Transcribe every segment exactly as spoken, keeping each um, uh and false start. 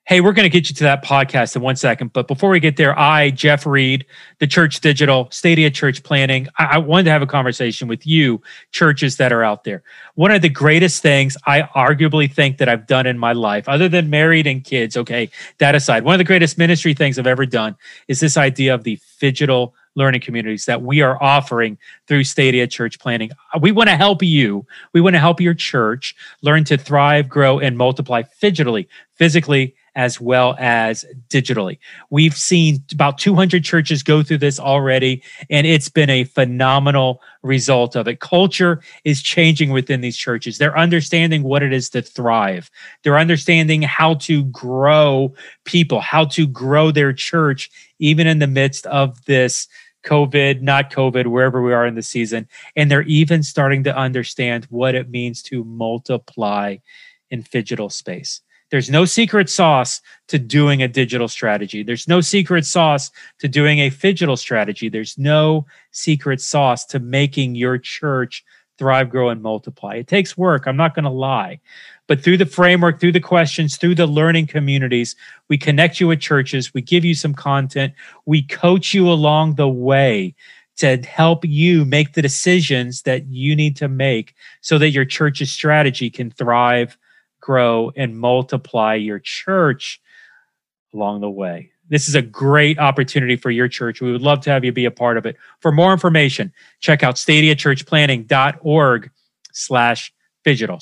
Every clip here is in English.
Hey, we're going to get you to that podcast in one second. But before we get there, I, Jeff Reed, the Church Digital, Stadia Church Planting, I, I wanted to have a conversation with you, churches that are out there. One of the greatest things I arguably think that I've done in my life, other than married and kids, okay, that aside, one of the greatest ministry things I've ever done is this idea of the Phygital learning communities that we are offering through Stadia Church Planting. We want to help you. We want to help your church learn to thrive, grow, and multiply phygitally, physically, as well as digitally. We've seen about two hundred churches go through this already, and it's been a phenomenal result of it. Culture is changing within these churches. They're understanding what it is to thrive. They're understanding how to grow people, how to grow their church, even in the midst of this COVID, not COVID, wherever we are in the season. And they're even starting to understand what it means to multiply in phygital space. There's no secret sauce to doing a digital strategy. There's no secret sauce to doing a phygital strategy. There's no secret sauce to making your church thrive, grow, and multiply. It takes work. I'm not going to lie. But through the framework, through the questions, through the learning communities, we connect you with churches. We give you some content. We coach you along the way to help you make the decisions that you need to make so that your church's strategy can thrive, grow, and multiply your church along the way. This is a great opportunity for your church. We would love to have you be a part of it. For more information, check out stadiachurchplanting.org slash phygital.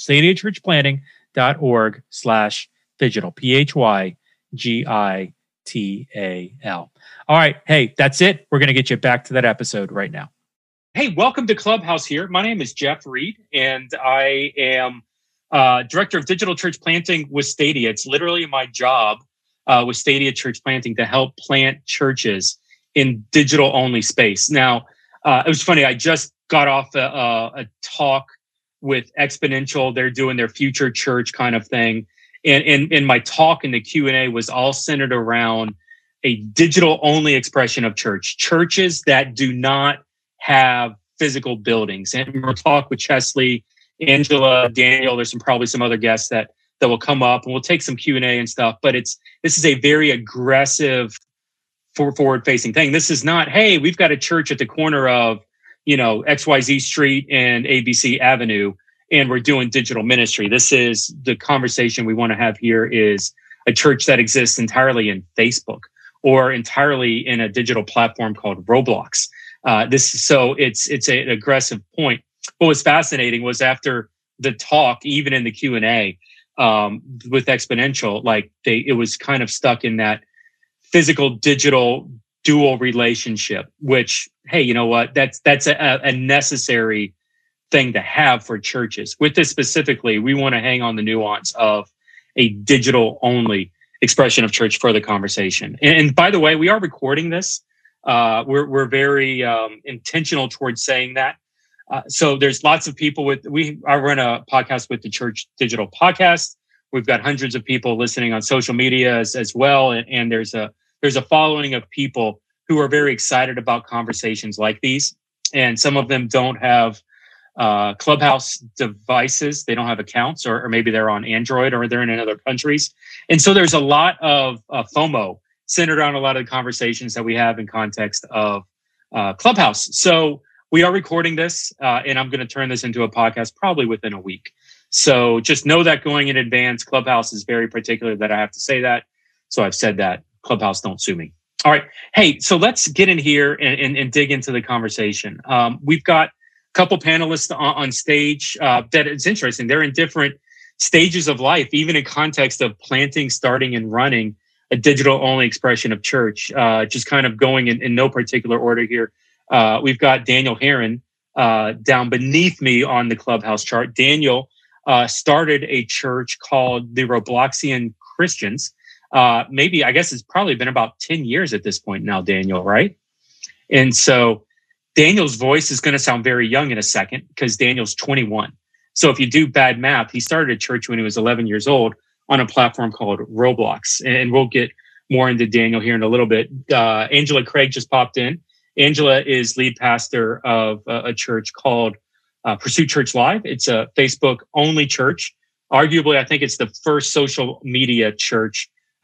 stadiachurchplanting.org slash phygital. P H Y G I T A L. All right. Hey, that's it. We're going to get you back to that episode right now. Hey, welcome to Clubhouse here. My name is Jeff Reed, and I am Uh, Director of Digital Church Planting with Stadia. It's literally my job uh, with Stadia Church Planting to help plant churches in digital-only space. Now, uh, it was funny. I just got off a, a, a talk with Exponential. They're doing their future church kind of thing. And, and, and my talk in the Q and A was all centered around a digital-only expression of church. Churches that do not have physical buildings. And we'll talk with Chesley, Angela, Daniel, there's some probably some other guests that that will come up, and we'll take some Q and A and stuff. But it's this is a very aggressive for forward-facing thing. This is not, hey, we've got a church at the corner of, you know, X Y Z Street and A B C Avenue, and we're doing digital ministry. This is the conversation we want to have here is a church that exists entirely in Facebook or entirely in a digital platform called Roblox. Uh, this so it's it's a, an aggressive point. What was fascinating was after the talk, even in the Q and A um, with Exponential, like they, it was kind of stuck in that physical digital dual relationship. Which, hey, you know what? That's that's a, a necessary thing to have for churches. With this specifically, we want to hang on the nuance of a digital only expression of church for the conversation. And, and by the way, we are recording this. Uh, we're we're very um, intentional towards saying that. Uh, so there's lots of people with, we I run a podcast with the Church Digital Podcast. We've got hundreds of people listening on social media as, as well. And, and there's a, there's a following of people who are very excited about conversations like these. And some of them don't have uh, Clubhouse devices. They don't have accounts, or, or maybe they're on Android or they're in other countries. And so there's a lot of uh, FOMO centered around a lot of the conversations that we have in context of uh, Clubhouse. So we are recording this, uh, and I'm going to turn this into a podcast probably within a week. So just know that going in advance. Clubhouse is very particular that I have to say that. So I've said that. Clubhouse, don't sue me. All right. Hey, so let's get in here and, and, and dig into the conversation. Um, we've got a couple panelists on, on stage uh, that it's interesting. They're in different stages of life, even in context of planting, starting, and running a digital-only expression of church. Uh, just kind of going in, in no particular order here. Uh, we've got Daniel Herron uh, down beneath me on the Clubhouse chart. Daniel uh, started a church called the Robloxian Christians. Uh, maybe, I guess it's probably been about ten years at this point now, Daniel, right? And so Daniel's voice is going to sound very young in a second because Daniel's twenty-one. So if you do bad math, he started a church when he was eleven years old on a platform called Roblox. And we'll get more into Daniel here in a little bit. Uh, Angela Craig just popped in. Angela is lead pastor of a church called uh, Pursuit Church Live. It's a Facebook-only church. Arguably, I think it's the first social media church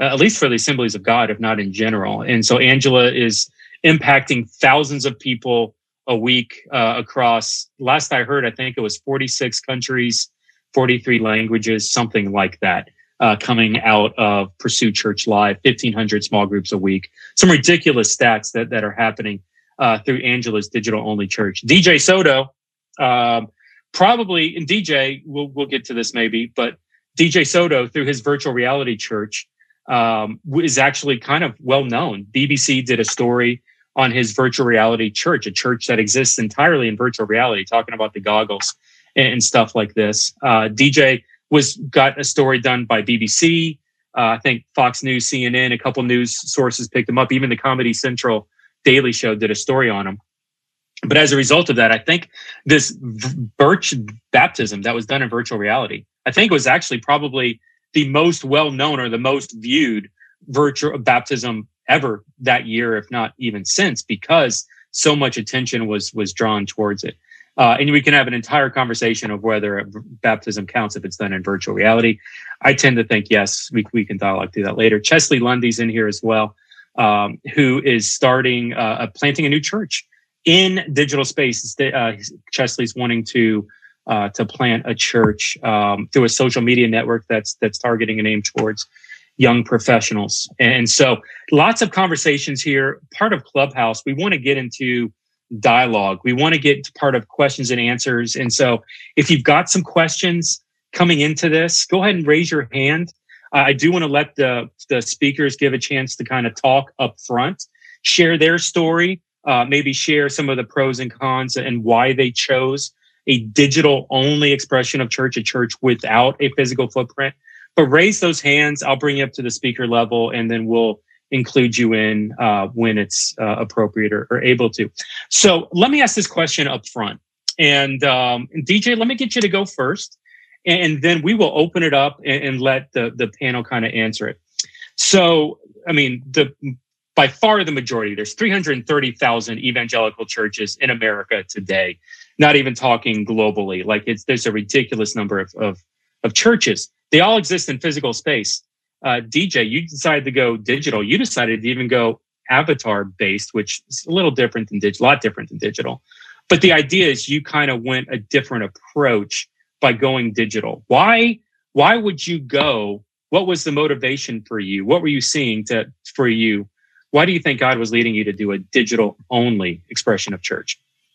uh, at least for the Assemblies of God, if not in general. And so Angela is impacting thousands of people a week uh, across, last I heard, I think it was forty-six countries, forty-three languages, something like that, uh, coming out of Pursue Church Live, fifteen hundred small groups a week. Some ridiculous stats that, that are happening uh, through Angela's digital-only church. D J Soto, um, probably, and D J, we'll, we'll get to this maybe, but D J Soto, through his virtual reality church, um, is actually kind of well-known. B B C did a story on his virtual reality church, a church that exists entirely in virtual reality, talking about the goggles and, and stuff like this. Uh, D J was got a story done by B B C. Uh, I think Fox News, C N N, a couple news sources picked him up. Even the Comedy Central Daily Show did a story on him. But as a result of that, I think this Birch baptism that was done in virtual reality, I think it was actually probably the most well-known or the most viewed virtual baptism ever that year, if not even since, because so much attention was was drawn towards it. Uh, and we can have an entire conversation of whether baptism counts if it's done in virtual reality. I tend to think yes. We we can dialogue through that later. Chesley Lundy's in here as well, um, who is starting uh, planting a new church in digital space. Uh, Chesley's wanting to uh, to plant a church um, through a social media network that's that's targeting and aimed towards young professionals. And so lots of conversations here. Part of Clubhouse, we want to get into dialogue. We want to get to part of questions and answers. And so if you've got some questions coming into this, go ahead and raise your hand. Uh, I do want to let the, the speakers give a chance to kind of talk up front, share their story, uh, maybe share some of the pros and cons and why they chose a digital only expression of church, a church without a physical footprint. But raise those hands. I'll bring you up to the speaker level, and then we'll include you in uh, when it's uh, appropriate or, or able to. So let me ask this question up front. And, um, and D J, let me get you to go first, and then we will open it up and, and let the, the panel kind of answer it. So, I mean, the by far the majority, there's three hundred thirty thousand evangelical churches in America today, not even talking globally. Like it's there's a ridiculous number of, of, of churches. They all exist in physical space. Uh, D J, you decided to go digital. You decided to even go avatar-based, which is a little different than digital, a lot different than digital. But the idea is you kind of went a different approach by going digital. Why? Why would you go? What was the motivation for you? What were you seeing to for you? Why do you think God was leading you to do a digital-only expression of church?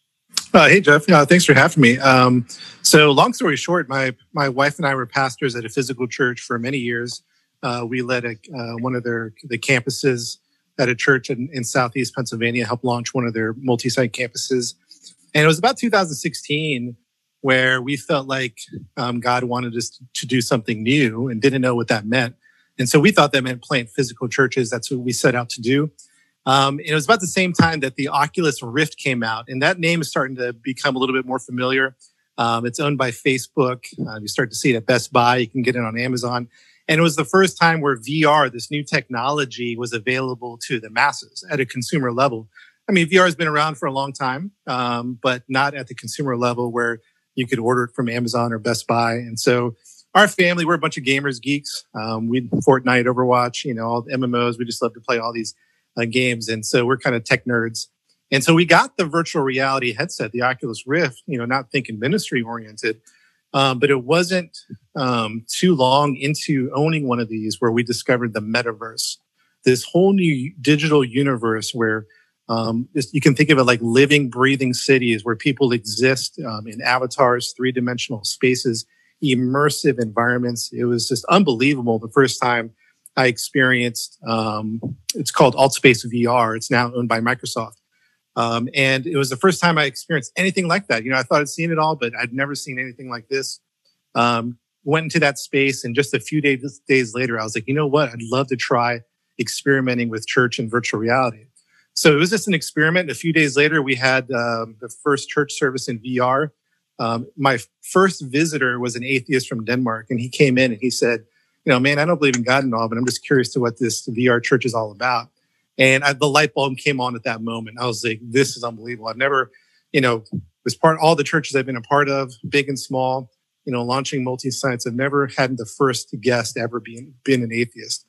Uh, hey, Jeff. Uh, thanks for having me. Um, so long story short, my my wife and I were pastors at a physical church for many years. Uh, we led a, uh, one of their the campuses at a church in, in Southeast Pennsylvania, helped launch one of their multi-site campuses. And it was about two thousand sixteen where we felt like um, God wanted us to do something new and didn't know what that meant. And so we thought that meant plant physical churches. That's what we set out to do. Um, and it was about the same time that the Oculus Rift came out, and that name is starting to become a little bit more familiar. Um, it's owned by Facebook. Uh, you start to see it at Best Buy. You can get it on Amazon. And it was the first time where V R, this new technology, was available to the masses at a consumer level. I mean, V R has been around for a long time, um, but not at the consumer level where you could order it from Amazon or Best Buy. And so our family, we're a bunch of gamers, geeks. Um, we Fortnite, Overwatch, you know, all the M M Os. We just love to play all these Uh, games. And so we're kind of tech nerds. And so we got the virtual reality headset, the Oculus Rift, you know, not thinking ministry oriented, um, but it wasn't um, too long into owning one of these where we discovered the metaverse, this whole new digital universe where um, this, you can think of it like living, breathing cities where people exist um, in avatars, three-dimensional spaces, immersive environments. It was just unbelievable the first time I experienced, um, it's called AltSpace V R. It's now owned by Microsoft. Um, and it was the first time I experienced anything like that. You know, I thought I'd seen it all, but I'd never seen anything like this. Um, went into that space, and just a few days, days later, I was like, you know what? I'd love to try experimenting with church and virtual reality. So it was just an experiment. A few days later, we had um, the first church service in V R. Um, my first visitor was an atheist from Denmark, and he came in and he said, you know, man, I don't believe in God and all, but I'm just curious to what this V R church is all about. And I, the light bulb came on at that moment. I was like, this is unbelievable. I've never, you know, was part all the churches I've been a part of, big and small, you know, launching multi-sites. I've never had the first guest ever been, been an atheist.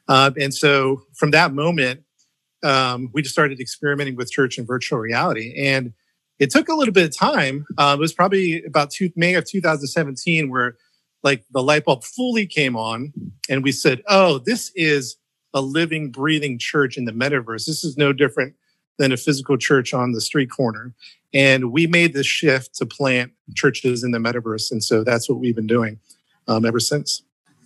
Uh, and so from that moment, um, we just started experimenting with church and virtual reality. And it took a little bit of time. Uh, it was probably about two, May of two thousand seventeen where like the light bulb fully came on and we said, oh, this is a living, breathing church in the metaverse. This is no different than a physical church on the street corner. And we made this shift to plant churches in the metaverse. And so that's what we've been doing um, ever since.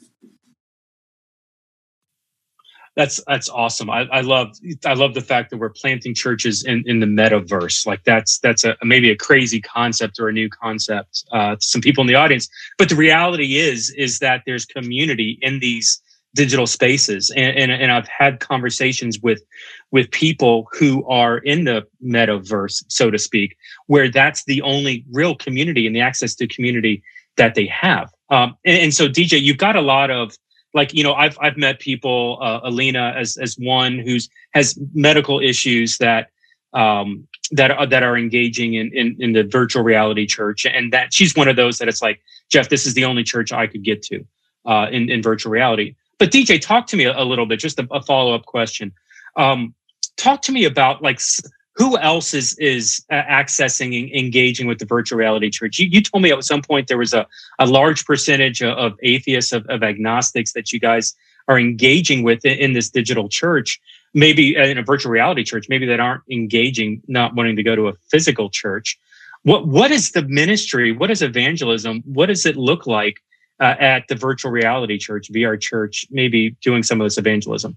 That's that's awesome. I, I love I love the fact that we're planting churches in, in the metaverse. Like that's that's a maybe a crazy concept or a new concept uh, to some people in the audience. But the reality is is that there's community in these digital spaces, and and, and I've had conversations with with people who are in the metaverse, so to speak, where that's the only real community and the access to community that they have. Um, and, and so, D J, you've got a lot of Like, you know, I've I've met people, uh, Alina as as one who's has medical issues that um, that are that are engaging in, in in the virtual reality church, and that she's one of those that it's like, Jeff, this is the only church I could get to uh, in in virtual reality. But D J, talk to me a, a little bit, just a, a follow up question. Um, talk to me about like who else is is accessing and engaging with the virtual reality church. You, you told me at some point there was a, a large percentage of, of atheists, of, of agnostics that you guys are engaging with in, in this digital church, maybe in a virtual reality church, maybe that aren't engaging, not wanting to go to a physical church. What What is the ministry? What is evangelism? What does it look like uh, at the virtual reality church, V R church, maybe doing some of this evangelism?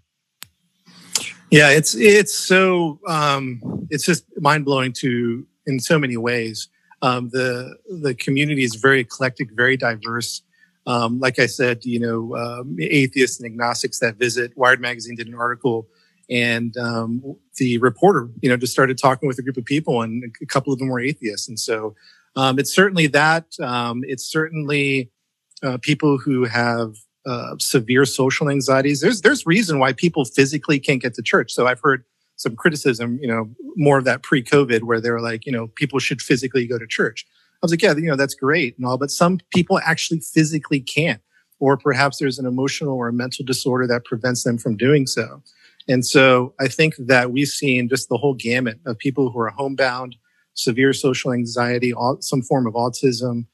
Yeah, it's it's so um, it's just mind blowing to in so many ways. Um, the the community is very eclectic, very diverse. Um, like I said, you know, um, atheists and agnostics that visit. Wired Magazine did an article, and um, the reporter, you know, just started talking with a group of people, and a couple of them were atheists. And so um, it's certainly that. Um, it's certainly uh, people who have Uh, severe social anxieties. There's there's reason why people physically can't get to church. So I've heard some criticism, you know, more of that pre-COVID, where they're like, you know, people should physically go to church. I was like, yeah, you know, that's great and all, but some people actually physically can't, or perhaps there's an emotional or a mental disorder that prevents them from doing so. And so I think that we've seen just the whole gamut of people who are homebound, severe social anxiety, some form of autism.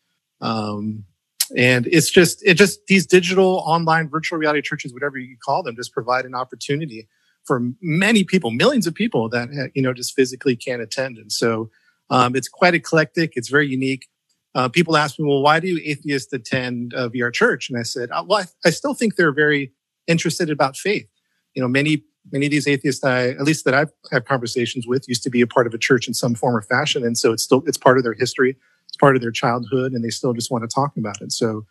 Um, And it's just, it just, these digital online virtual reality churches, whatever you call them, just provide an opportunity for many people, millions of people that, you know, just physically can't attend. And so um, it's quite eclectic. It's very unique. Uh, people ask me, well, why do atheists attend uh, V R church? And I said, oh, well, I, I still think they're very interested about faith. You know, many, many of these atheists, I, at least that I've had conversations with, used to be a part of a church in some form or fashion. And so it's still, it's part of their history. It's part of their childhood, and they still just want to talk about it. So,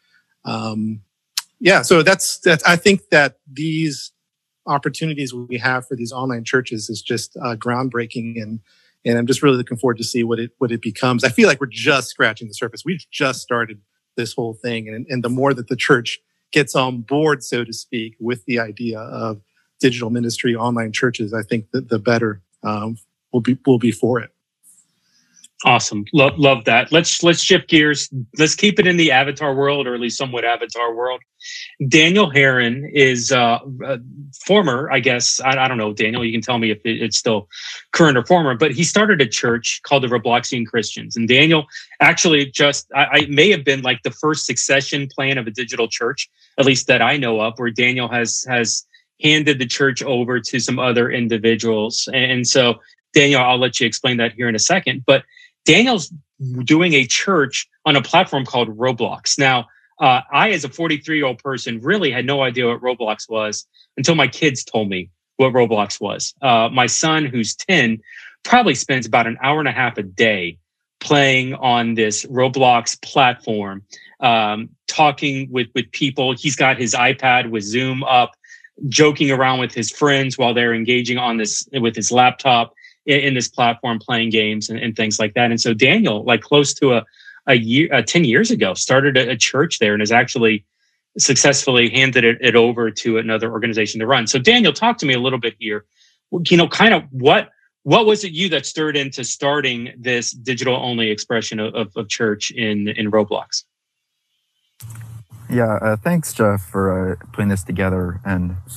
um, yeah, so that's, that's, I think that these opportunities we have for these online churches is just uh, groundbreaking. And, and I'm just really looking forward to see what it, what it becomes. I feel like we're just scratching the surface. We've just started this whole thing. And, and the more that the church gets on board, so to speak, with the idea of digital ministry, online churches, I think that the better um, we'll be, we'll be for it. Awesome. Love, love that. Let's, let's shift gears. Let's keep it in the avatar world, or at least somewhat avatar world. Daniel Herron is uh, uh former, I guess, I, I don't know, Daniel, you can tell me if it, it's still current or former, but he started a church called the Robloxian Christians. And Daniel actually just, I, I may have been like the first succession plan of a digital church, at least that I know of, where Daniel has, has handed the church over to some other individuals. And, and so Daniel, I'll let you explain that here in a second, but Daniel's doing a church on a platform called Roblox. Now, uh, I, as a forty-three-year-old person, really had no idea what Roblox was until my kids told me what Roblox was. Uh, my son, who's ten, probably spends about an hour and a half a day playing on this Roblox platform, um, talking with, with people. He's got his iPad with Zoom up, joking around with his friends while they're engaging on this with his laptop in this platform, playing games and, and things like that. And so Daniel, like close to a, a year, uh, ten years ago, started a, a church there and has actually successfully handed it, it over to another organization to run. So Daniel, talk to me a little bit here. You know, kind of what, what was it you that stirred into starting this digital only expression of, of, of church in, in Roblox? Yeah, uh, thanks, Jeff, for uh, putting this together. And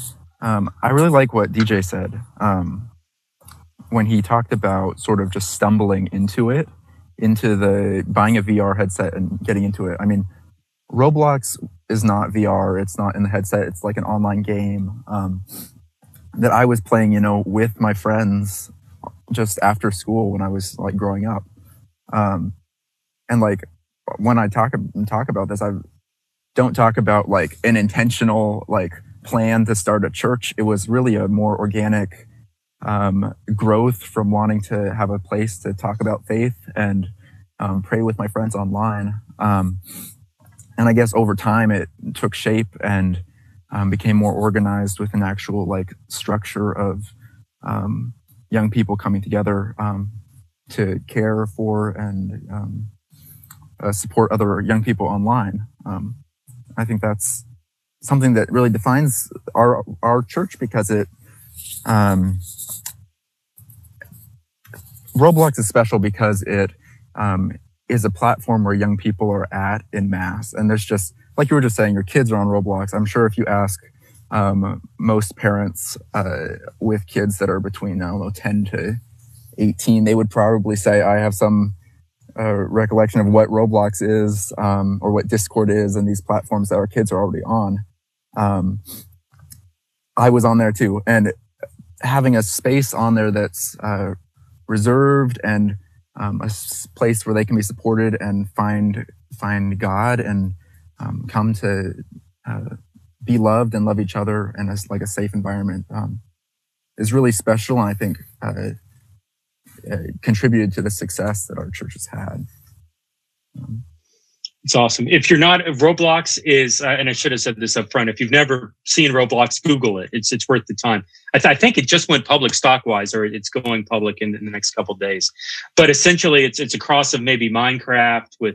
Um, I really like what D J said um, when he talked about sort of just stumbling into it, into the buying a V R headset and getting into it. I mean, Roblox is not V R. It's not in the headset. It's like an online game um, that I was playing, you know, with my friends just after school when I was like growing up. Um, and like when I talk talk about this, I don't talk about like an intentional like plan to start a church. It was really a more organic um, growth from wanting to have a place to talk about faith and um, pray with my friends online. Um, and I guess over time it took shape and um, became more organized with an actual like structure of um, young people coming together um, to care for and um, uh, support other young people online. Um, I think that's something that really defines our our church because it um, Roblox is special because it um, is a platform where young people are at in mass, and there's just like you were just saying, your kids are on Roblox. I'm sure if you ask um, most parents uh, with kids that are between I don't know ten to eighteen, they would probably say I have some uh, recollection of what Roblox is um, or what Discord is, and these platforms that our kids are already on. Um, I was on there too, and having a space on there that's uh, reserved and um, a s- place where they can be supported and find find God and um, come to uh, be loved and love each other, and as like a safe environment um, is really special, and I think uh, uh, contributed to the success that our church has had. Um, It's awesome. If you're not, Roblox is, uh, and I should have said this up front, if you've never seen Roblox, Google it. It's it's worth the time. I, th- I think it just went public stock-wise, or it's going public in, in the next couple of days. But essentially, it's it's a cross of maybe Minecraft with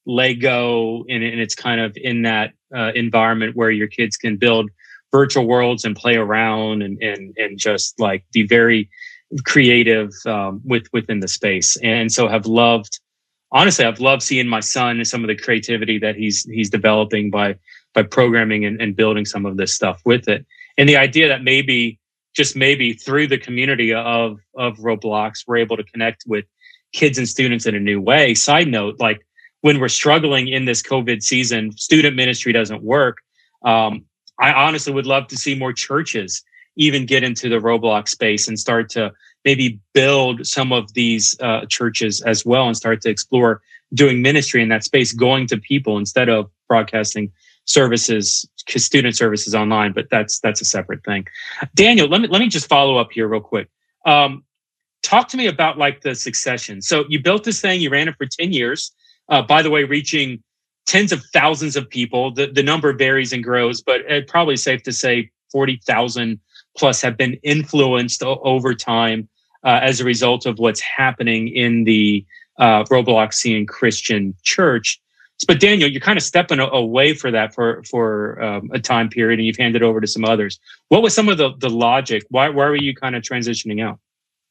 Lego, and, and it's kind of in that uh, environment where your kids can build virtual worlds and play around and and and just like be very creative um, with within the space. And so have loved. Honestly, I've loved seeing my son and some of the creativity that he's he's developing by by programming and, and building some of this stuff with it. And the idea that maybe, just maybe through the community of of Roblox, we're able to connect with kids and students in a new way. Side note, like when we're struggling in this COVID season, student ministry doesn't work. Um, I honestly would love to see more churches even get into the Roblox space and start to maybe build some of these uh, churches as well and start to explore doing ministry in that space, going to people instead of broadcasting services, student services online. But that's that's a separate thing. Daniel, let me let me just follow up here real quick. Um, talk to me about like the succession. So you built this thing, you ran it for ten years. Uh, by the way, reaching tens of thousands of people. The, the number varies and grows, but it's probably safe to say forty thousand plus have been influenced o- over time uh, as a result of what's happening in the uh, Robloxian Christian church. But Daniel, you're kind of stepping a- away for that for for um, a time period, and you've handed over to some others. What was some of the the logic? Why why were you kind of transitioning out?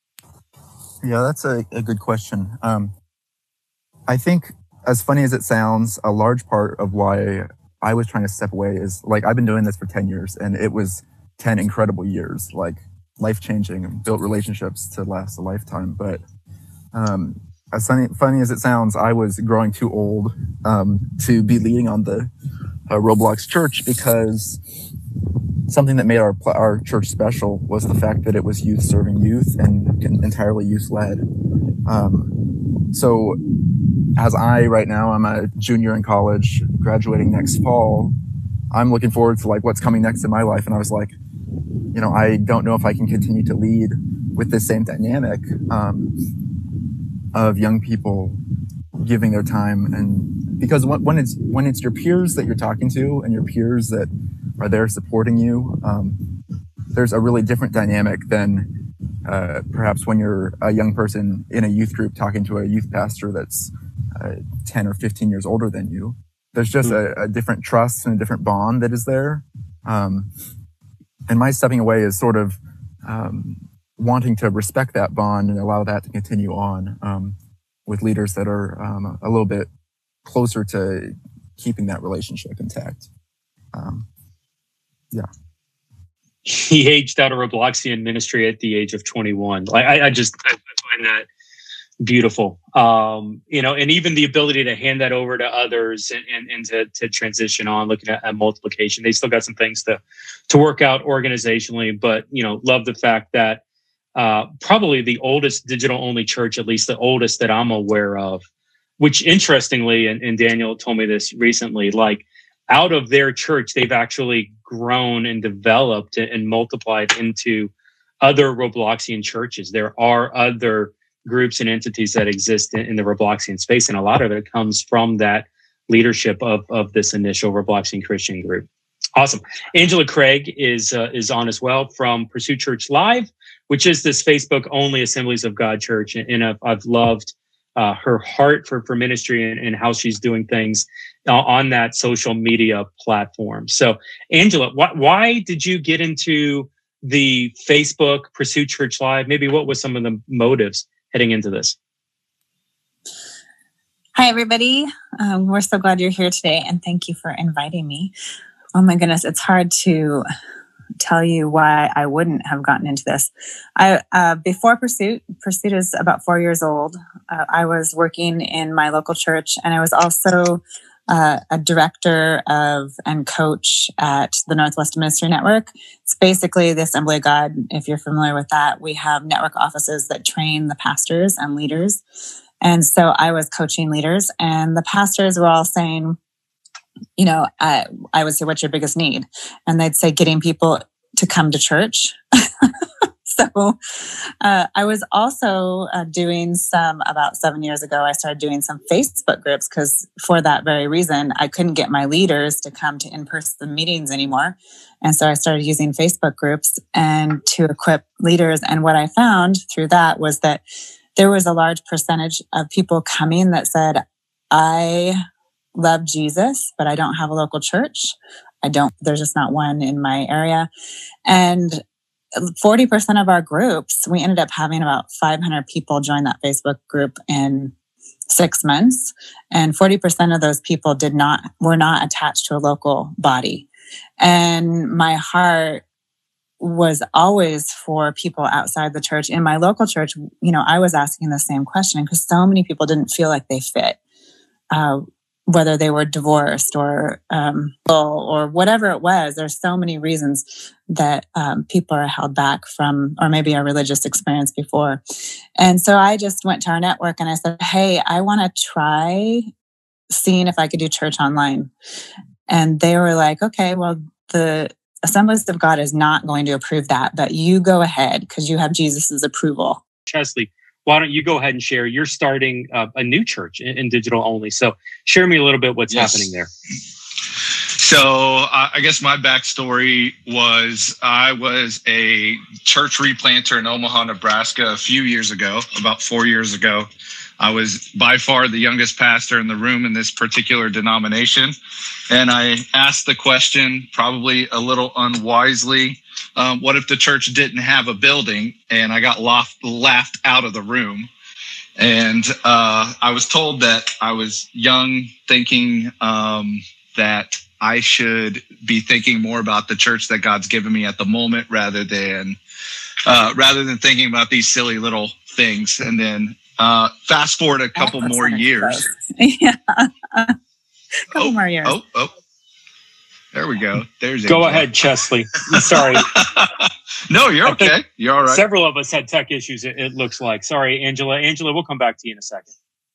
Yeah, that's a, a good question. Um, I think, as funny as it sounds, a large part of why I was trying to step away is like I've been doing this for ten years, and it was ten incredible years, like life-changing, and built relationships to last a lifetime. But um, as funny, funny as it sounds, I was growing too old um, to be leading on the uh, Roblox church, because something that made our our church special was the fact that it was youth serving youth and entirely youth-led. Um, so as I, right now, I'm a junior in college, graduating next fall, I'm looking forward to like what's coming next in my life. And I was like, you know, I don't know if I can continue to lead with the same dynamic um, of young people giving their time. And because when, when it's when it's your peers that you're talking to and your peers that are there supporting you, um, there's a really different dynamic than uh, perhaps when you're a young person in a youth group talking to a youth pastor that's uh, ten or fifteen years older than you. There's just a, a different trust and a different bond that is there. Um, and my stepping away is sort of um, wanting to respect that bond and allow that to continue on um, with leaders that are um, a little bit closer to keeping that relationship intact. Um, yeah. he aged out of Robloxian ministry at the age of twenty-one. Like I, I just I, I find that beautiful. Um, you know, and even the ability to hand that over to others and, and, and to, to transition on, looking at, at multiplication. They still got some things to to work out organizationally, but you know, love the fact that uh, probably the oldest digital only church, at least the oldest that I'm aware of, which interestingly, and, and Daniel told me this recently, like out of their church, they've actually grown and developed and multiplied into other Robloxian churches. There are other groups and entities that exist in, in the Robloxian space, and a lot of it comes from that leadership of, of this initial Robloxian Christian group. Awesome. Angela Craig is uh, is on as well from Pursuit Church Live, which is this Facebook-only Assemblies of God church, and, and I've, I've loved uh, her heart for, for ministry and, and how she's doing things on that social media platform. So, Angela, wh- why did you get into the Facebook Pursuit Church Live? Maybe what was some of the motives heading into this? Hi, everybody. Um, we're so glad you're here today, and thank you for inviting me. Oh my goodness, it's hard to tell you why I wouldn't have gotten into this. I uh, before Pursuit, Pursuit is about four years old. Uh, I was working in my local church, and I was also uh, a director of and coach at the Northwest Ministry Network. It's basically the Assembly of God. If you're familiar with that, we have network offices that train the pastors and leaders. And so I was coaching leaders, and the pastors were all saying, you know, I, I would say, what's your biggest need? And they'd say, getting people to come to church. So uh, I was also uh, doing some, about seven years ago, I started doing some Facebook groups because for that very reason, I couldn't get my leaders to come to in-person meetings anymore. And so I started using Facebook groups and to equip leaders. And what I found through that was that there was a large percentage of people coming that said, I love Jesus, but I don't have a local church. I don't, there's just not one in my area. And forty percent of our groups, we ended up having about five hundred people join that Facebook group in six months. And forty percent of those people did not, were not attached to a local body. And my heart was always for people outside the church. In my local church, you know, I was asking the same question because so many people didn't feel like they fit. Uh, whether they were divorced or um, or whatever it was, there's so many reasons that um, people are held back from, or maybe a religious experience before. And so I just went to our network and I said, hey, I want to try seeing if I could do church online. And they were like, okay, well, the Assemblies of God is not going to approve that, but you go ahead because you have Jesus's approval. Chesley, why don't you go ahead and share? You're starting uh, a new church in, in digital only. So share me a little bit what's yes. happening there. So uh, I guess my backstory was I was a church replanter in Omaha, Nebraska a few years ago, about four years ago. I was by far the youngest pastor in the room in this particular denomination. And I asked the question, probably a little unwisely, um, what if the church didn't have a building? And I got laughed, laughed out of the room. And uh, I was told that I was young, thinking um, that I should be thinking more about the church that God's given me at the moment rather than uh, rather than thinking about these silly little things. And then uh, fast forward a couple oh, more years. Yeah. a couple oh, more years. Oh, oh. There we go. There's Go Angela. Ahead, Chesley. Sorry. No, you're okay. You're all right. Several of us had tech issues, it, it looks like. Sorry, Angela. Angela, we'll come back to you in a second.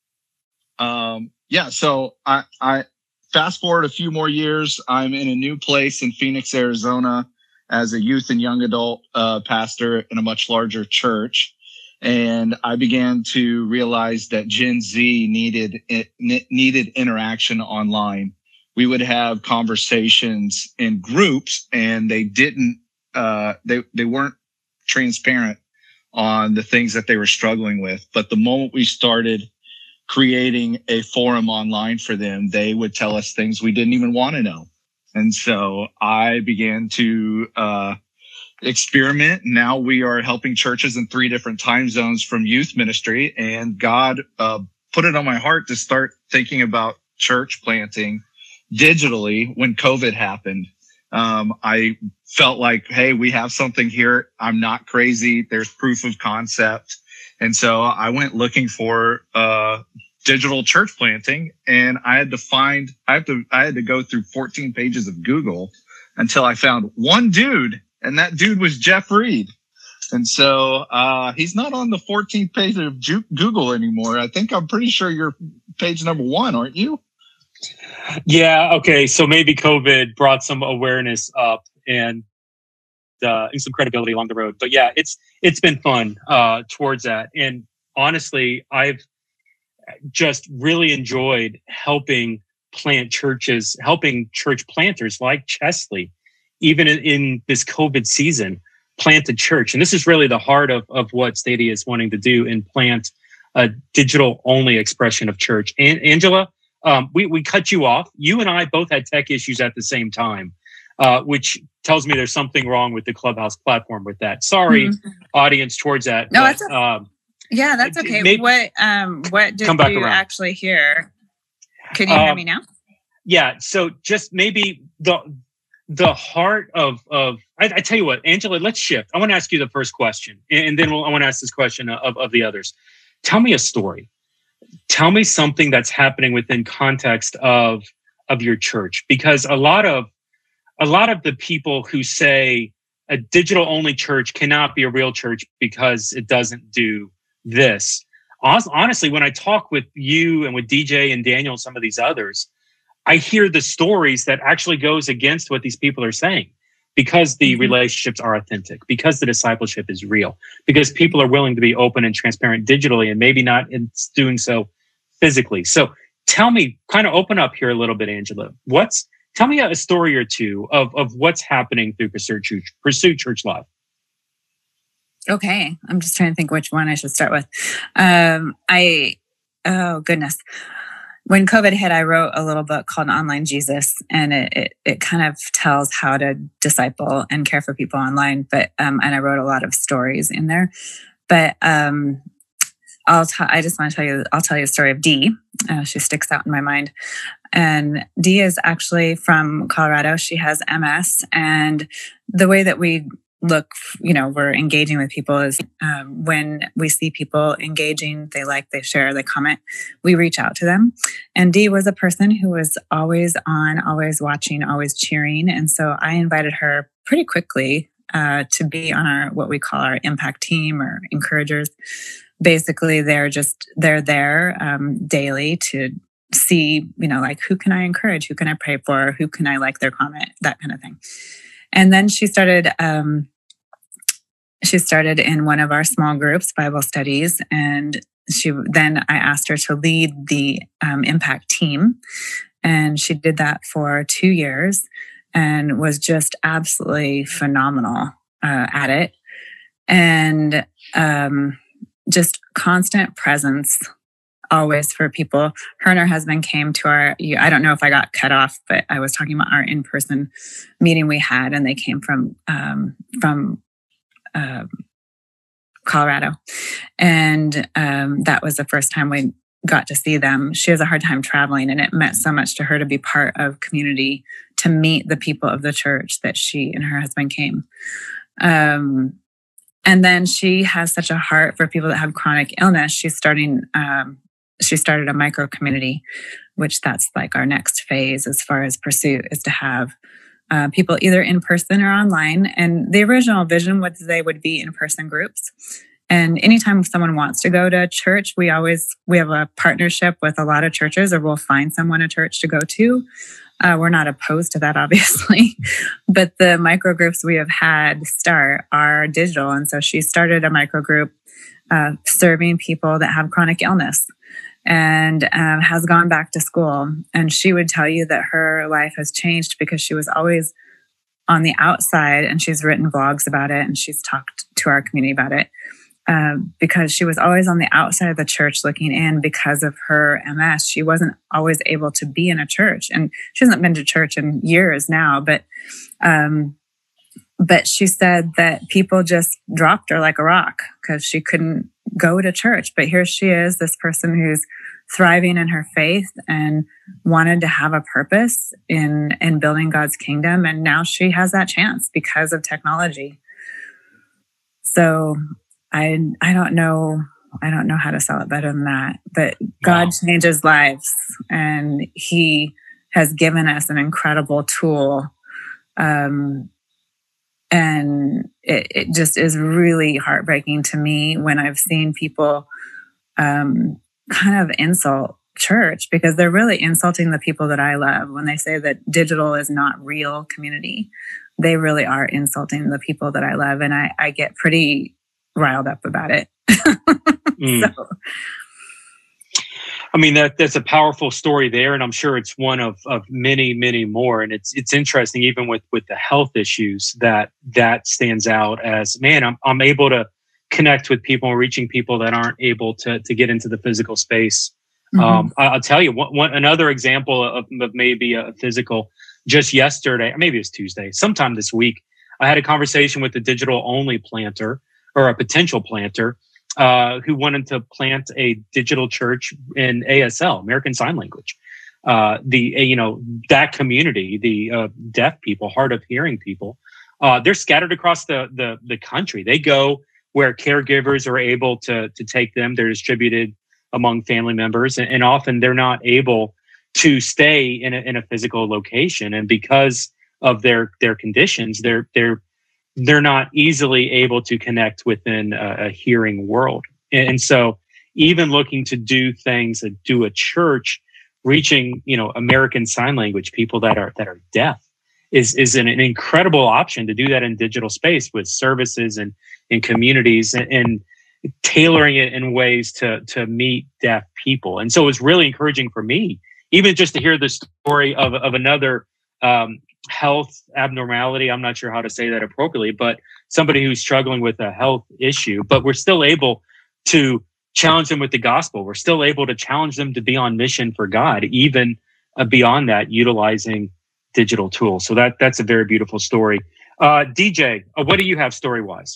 Um, yeah, so I, I fast forward a few more years. I'm in a new place in Phoenix, Arizona, as a youth and young adult uh, pastor in a much larger church. And I began to realize that Gen Z needed it, needed interaction online. We would have conversations in groups, and they didn't, uh, they, they weren't transparent on the things that they were struggling with. But the moment we started creating a forum online for them, they would tell us things we didn't even want to know. And so I began to uh, experiment. Now we are helping churches in three different time zones from youth ministry. And God uh, put it on my heart to start thinking about church planting digitally when COVID happened. Um, I felt like, hey, we have something here. I'm not crazy. There's proof of concept. And so I went looking for uh, digital church planting, and I had to find, I have to, I had to go through fourteen pages of Google until I found one dude, and that dude was Jeff Reed. And so uh, he's not on the fourteenth page of Ju- Google anymore. I think I'm pretty sure you're page number one, aren't you? Yeah. Okay. So maybe COVID brought some awareness up and, uh, and some credibility along the road. But yeah, it's it's been fun uh, towards that. And honestly, I've just really enjoyed helping plant churches, helping church planters like Chesley, even in, in this COVID season, plant a church. And this is really the heart of, of what Stadia is wanting to do and plant a digital only expression of church. And Angela, um, we, we cut you off. You and I both had tech issues at the same time, uh, which tells me there's something wrong with the Clubhouse platform with that. Sorry, mm-hmm. audience, towards that. No, but, that's okay. Um, yeah, that's okay. Maybe, what um, what did you around. actually hear? Can you um, hear me now? Yeah. So just maybe the the heart of of I, I tell you what, Angela, let's shift. I want to ask you the first question, and, and then we'll, I want to ask this question of, of the others. Tell me a story. Tell me something that's happening within context of of your church, because a lot of a lot of the people who say a digital only church cannot be a real church because it doesn't do this. Honestly, when I talk with you and with D J and Daniel and some of these others, I hear the stories that actually goes against what these people are saying, because the mm-hmm. relationships are authentic, because the discipleship is real, because people are willing to be open and transparent digitally and maybe not in doing so physically. So tell me, kind of open up here a little bit, Angela. What's Tell me a story or two of, of what's happening through Pursuit Church, Pursuit Church Live. Okay. I'm just trying to think which one I should start with. Um, I, oh goodness. When COVID hit, I wrote a little book called Online Jesus, and it, it, it kind of tells how to disciple and care for people online. But, um, and I wrote a lot of stories in there, but, um, I'll t- I just want to tell you, I'll tell you a story of Dee. Uh, she sticks out in my mind. And Dee is actually from Colorado. She has M S. And the way that we look, you know, we're engaging with people is um, when we see people engaging, they like, they share, they comment, we reach out to them. And Dee was a person who was always on, always watching, always cheering. And so I invited her pretty quickly uh, to be on our, what we call our impact team or encouragers. Basically, they're just, they're there um, daily to see, you know, like, who can I encourage? Who can I pray for? Who can I like their comment? That kind of thing. And then she started, um, she started in one of our small groups, Bible studies. And she, then I asked her to lead the um, impact team. And she did that for two years and was just absolutely phenomenal uh, at it. And, um, just constant presence always for people. Her and her husband came to our, I don't know if I got cut off, but I was talking about our in-person meeting we had, and they came from, um, from, um, Colorado. And, um, that was the first time we got to see them. She has a hard time traveling, and it meant so much to her to be part of community, to meet the people of the church that she and her husband came. Um, And then she has such a heart for people that have chronic illness. She's starting, um, she started a micro community, which that's like our next phase as far as Pursuit, is to have uh, people either in person or online. And the original vision was they would be in-person groups. And anytime someone wants to go to church, we always, we have a partnership with a lot of churches, or we'll find someone a church to go to. Uh, we're not opposed to that, obviously, but the micro groups we have had start are digital. And so she started a micro group uh, serving people that have chronic illness, and um, has gone back to school. And she would tell you that her life has changed because she was always on the outside, and she's written blogs about it, and she's talked to our community about it. Um, because she was always on the outside of the church looking in because of her M S. She wasn't always able to be in a church, and she hasn't been to church in years now, but, um, but she said that people just dropped her like a rock because she couldn't go to church. But here she is, this person who's thriving in her faith and wanted to have a purpose in in building God's kingdom, and now she has that chance because of technology. So I I don't know I don't know how to sell it better than that, but God wow. changes lives, and He has given us an incredible tool. Um, and it, it just is really heartbreaking to me when I've seen people um, kind of insult church, because they're really insulting the people that I love. When they say that digital is not real community, they really are insulting the people that I love. And I, I get pretty riled up about it. mm. so. I mean, that that's a powerful story there, and I'm sure it's one of, of many, many more. And it's it's interesting, even with, with the health issues, that that stands out as, man, I'm I'm able to connect with people and reaching people that aren't able to to get into the physical space. Mm-hmm. Um, I'll tell you one, one another example of, of maybe a physical. Just yesterday, maybe it was Tuesday, sometime this week, I had a conversation with a digital only planter or a potential planter. Uh, who wanted to plant a digital church in A S L, American Sign Language. Uh, the, you know, that community, the uh, deaf people, hard of hearing people, uh, they're scattered across the, the, the country. They go where caregivers are able to, to take them. They're distributed among family members, and, and often they're not able to stay in a, in a physical location. And because of their, their conditions, they're, they're, they're not easily able to connect within a, a hearing world. And so even looking to do things, that do a church, reaching, you know, American Sign Language people that are, that are deaf is, is an, an incredible option to do that in digital space with services and, and communities, and, and tailoring it in ways to, to meet deaf people. And so it was really encouraging for me, even just to hear the story of, of another, um, health abnormality. I'm not sure how to say that appropriately, but somebody who's struggling with a health issue, but we're still able to challenge them with the gospel. We're still able to challenge them to be on mission for God, even uh, beyond that, utilizing digital tools. So that that's a very beautiful story. Uh, D J, uh, what do you have story-wise?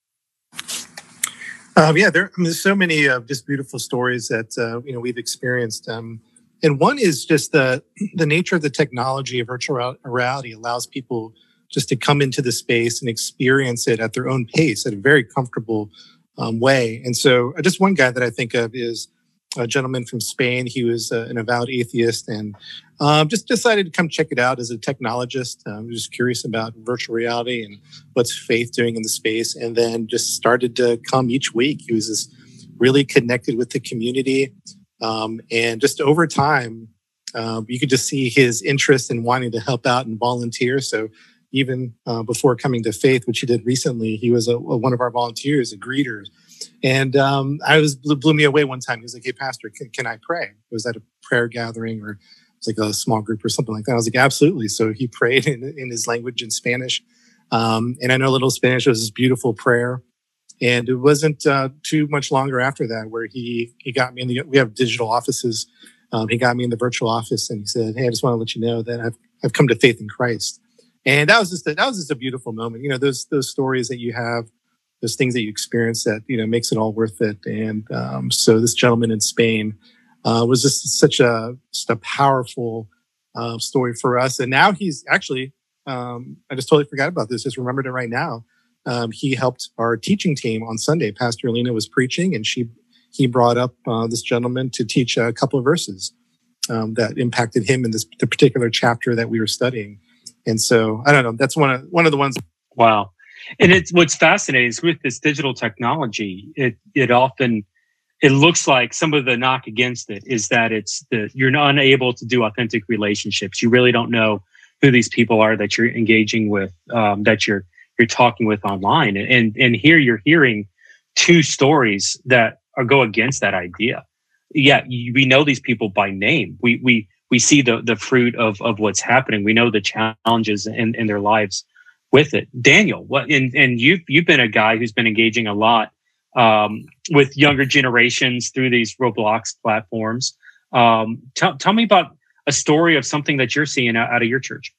Um, yeah, there, I mean, there's so many uh, just beautiful stories that uh, you know we've experienced. Um, And one is just the the nature of the technology of virtual reality allows people just to come into the space and experience it at their own pace at a very comfortable um, way. And so uh, just one guy that I think of is a gentleman from Spain. He was uh, an avowed atheist and um, just decided to come check it out as a technologist. Um, just curious about virtual reality and what's faith doing in the space. And then just started to come each week. He was just really connected with the community. Um, and just over time, um, you could just see his interest in wanting to help out and volunteer. So even uh, before coming to faith, which he did recently, he was a, a, one of our volunteers, a greeter. And um, I was blew, blew me away one time. He was like, "Hey, Pastor, can, can I pray?" It was at a prayer gathering or it was like a small group or something like that. I was like, "Absolutely." So he prayed in, in his language, in Spanish. Um, and I know Little Spanish was this beautiful prayer. And it wasn't uh, too much longer after that where he he got me in the, we have digital offices. Um, he got me in the virtual office and he said, "Hey, I just want to let you know that I've I've come to faith in Christ." And that was just a, that was just a beautiful moment. You know, those those stories that you have, those things that you experience that, you know, makes it all worth it. And um, so this gentleman in Spain uh, was just such a just a powerful uh, story for us. And now he's actually, um, I just totally forgot about this. Just remembered it right now. Um, he helped our teaching team on Sunday. Pastor Alina was preaching, and she he brought up uh, this gentleman to teach a couple of verses um, that impacted him in this the particular chapter that we were studying. And so I don't know. That's one of one of the ones. Wow, and it's what's fascinating is with this digital technology. It it often it looks like some of the knock against it is that it's the you're unable to do authentic relationships. You really don't know who these people are that you're engaging with. Um, that you're you're talking with online. And, and here you're hearing two stories that are, go against that idea. Yeah, you, we know these people by name. We we we see the the fruit of of what's happening. We know the challenges in, in their lives with it. Daniel, what and and you've you've been a guy who's been engaging a lot um, with younger generations through these Roblox platforms. Um, tell tell me about a story of something that you're seeing out, out of your church.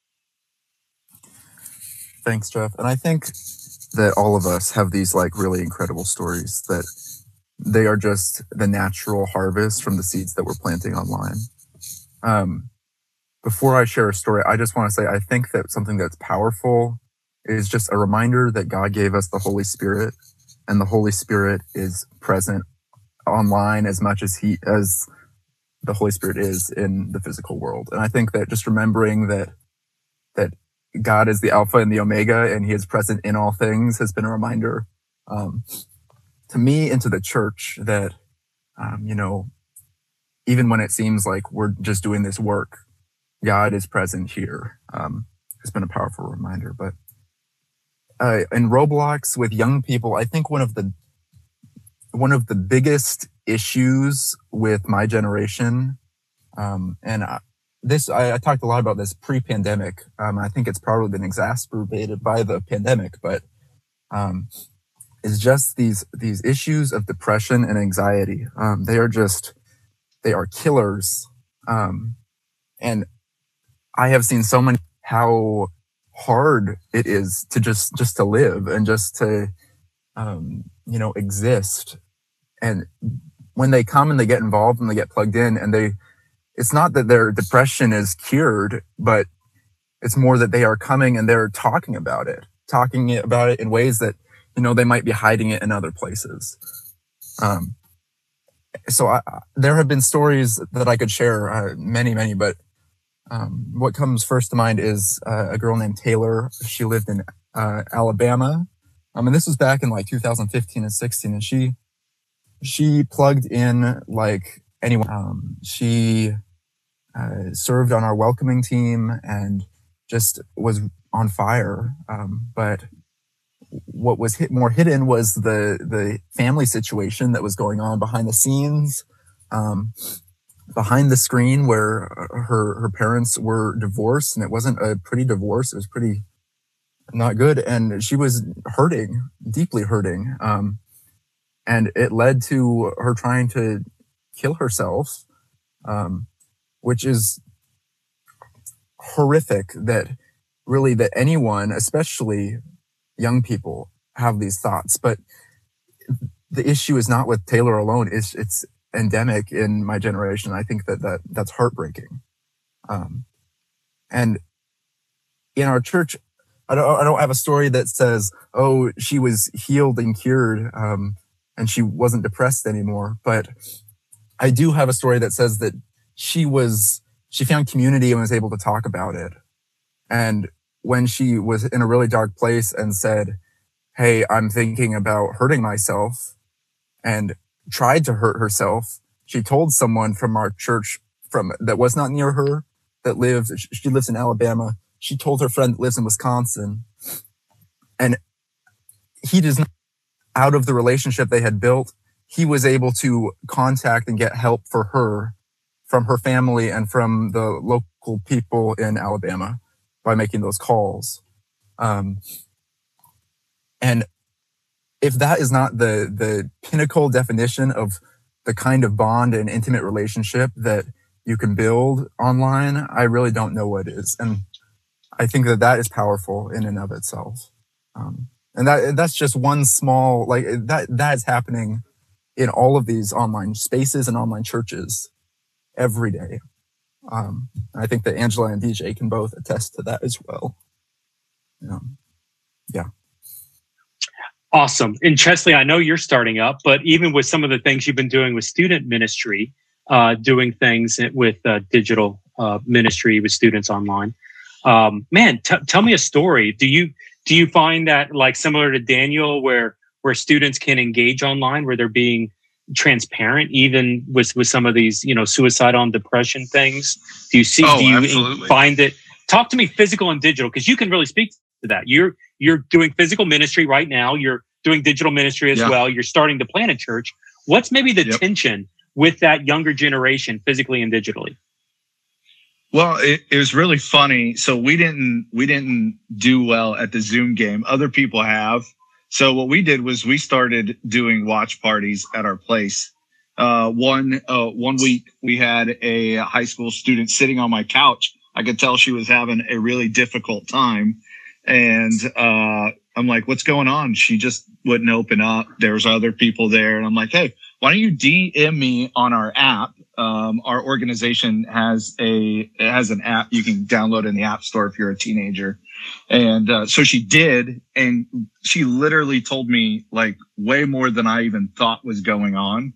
Thanks, Jeff. And I think that all of us have these like really incredible stories that they are just the natural harvest from the seeds that we're planting online. Um, before I share a story, I just want to say I think that something that's powerful is just a reminder that God gave us the Holy Spirit, and the Holy Spirit is present online as much as he as the Holy Spirit is in the physical world. And I think that just remembering that that God is the Alpha and the Omega, and he is present in all things, has been a reminder um, to me and to the church that, um, you know, even when it seems like we're just doing this work, God is present here. Um, it's been a powerful reminder. But uh, in Roblox with young people, I think one of the one of the biggest issues with my generation, um, and I, this I, I talked a lot about this pre-pandemic. Um, I think it's probably been exacerbated by the pandemic, but um, is just these these issues of depression and anxiety. Um, they are just they are killers, um, and I have seen so many how hard it is to just just to live and just to um, you know exist. And when they come and they get involved and they get plugged in, and they, it's not that their depression is cured, but it's more that they are coming and they're talking about it, talking about it in ways that, you know, they might be hiding it in other places. Um, so I, there have been stories that I could share, uh, many, many, but um, what comes first to mind is uh, a girl named Taylor. She lived in uh, Alabama. Um, and this was back in like two thousand fifteen and sixteen. And she, She plugged in like anyone. Um, she uh, served on our welcoming team and just was on fire. Um, but what was hit more hidden was the the family situation that was going on behind the scenes, um, behind the screen, where her her parents were divorced, and it wasn't a pretty divorce. It was pretty not good, and she was hurting, deeply hurting. Um, And it led to her trying to kill herself, um, which is horrific that really that anyone, especially young people, have these thoughts. But the issue is not with Taylor alone. It's, it's endemic in my generation. I think that, that that's heartbreaking. Um, and in our church, I don't, I don't have a story that says, oh, she was healed and cured. Um, and she wasn't depressed anymore. But I do have a story that says that she was, she found community and was able to talk about it. And when she was in a really dark place and said, hey, I'm thinking about hurting myself, and tried to hurt herself, she told someone from our church from that was not near her, that lived, she lives in Alabama. She told her friend that lives in Wisconsin. And he does not, out of the relationship they had built, he was able to contact and get help for her from her family and from the local people in Alabama by making those calls. Um, and if that is not the, the pinnacle definition of the kind of bond and intimate relationship that you can build online, I really don't know what is. And I think that that is powerful in and of itself. Um, And that that's just one small, like that that is happening in all of these online spaces and online churches every day. Um, I think that Angela and D J can both attest to that as well. Um, yeah. Awesome. And Chesley, I know you're starting up, but even with some of the things you've been doing with student ministry, uh, doing things with uh, digital uh, ministry with students online, um, man, t- tell me a story. Do you Do you find that, like, similar to Daniel, where where students can engage online, where they're being transparent, even with, with some of these, you know, suicidal and depression things? Do you see? Oh, do you absolutely. find that? Talk to me, physical and digital, because you can really speak to that. You're you're doing physical ministry right now. You're doing digital ministry as yeah. well. You're starting to plant a church. What's maybe the yep. tension with that younger generation, physically and digitally? Well, it, it was really funny. So we didn't we didn't do well at the Zoom game. Other people have. So what we did was we started doing watch parties at our place. Uh, one uh, one week we had a high school student sitting on my couch. I could tell she was having a really difficult time, and uh, I'm like, "What's going on?" She just wouldn't open up. There was other people there, and I'm like, "Hey, why don't you D M me on our app? Um, our organization has a it has an app you can download in the App Store if you're a teenager. And uh, so she did, and she literally told me like way more than I even thought was going on.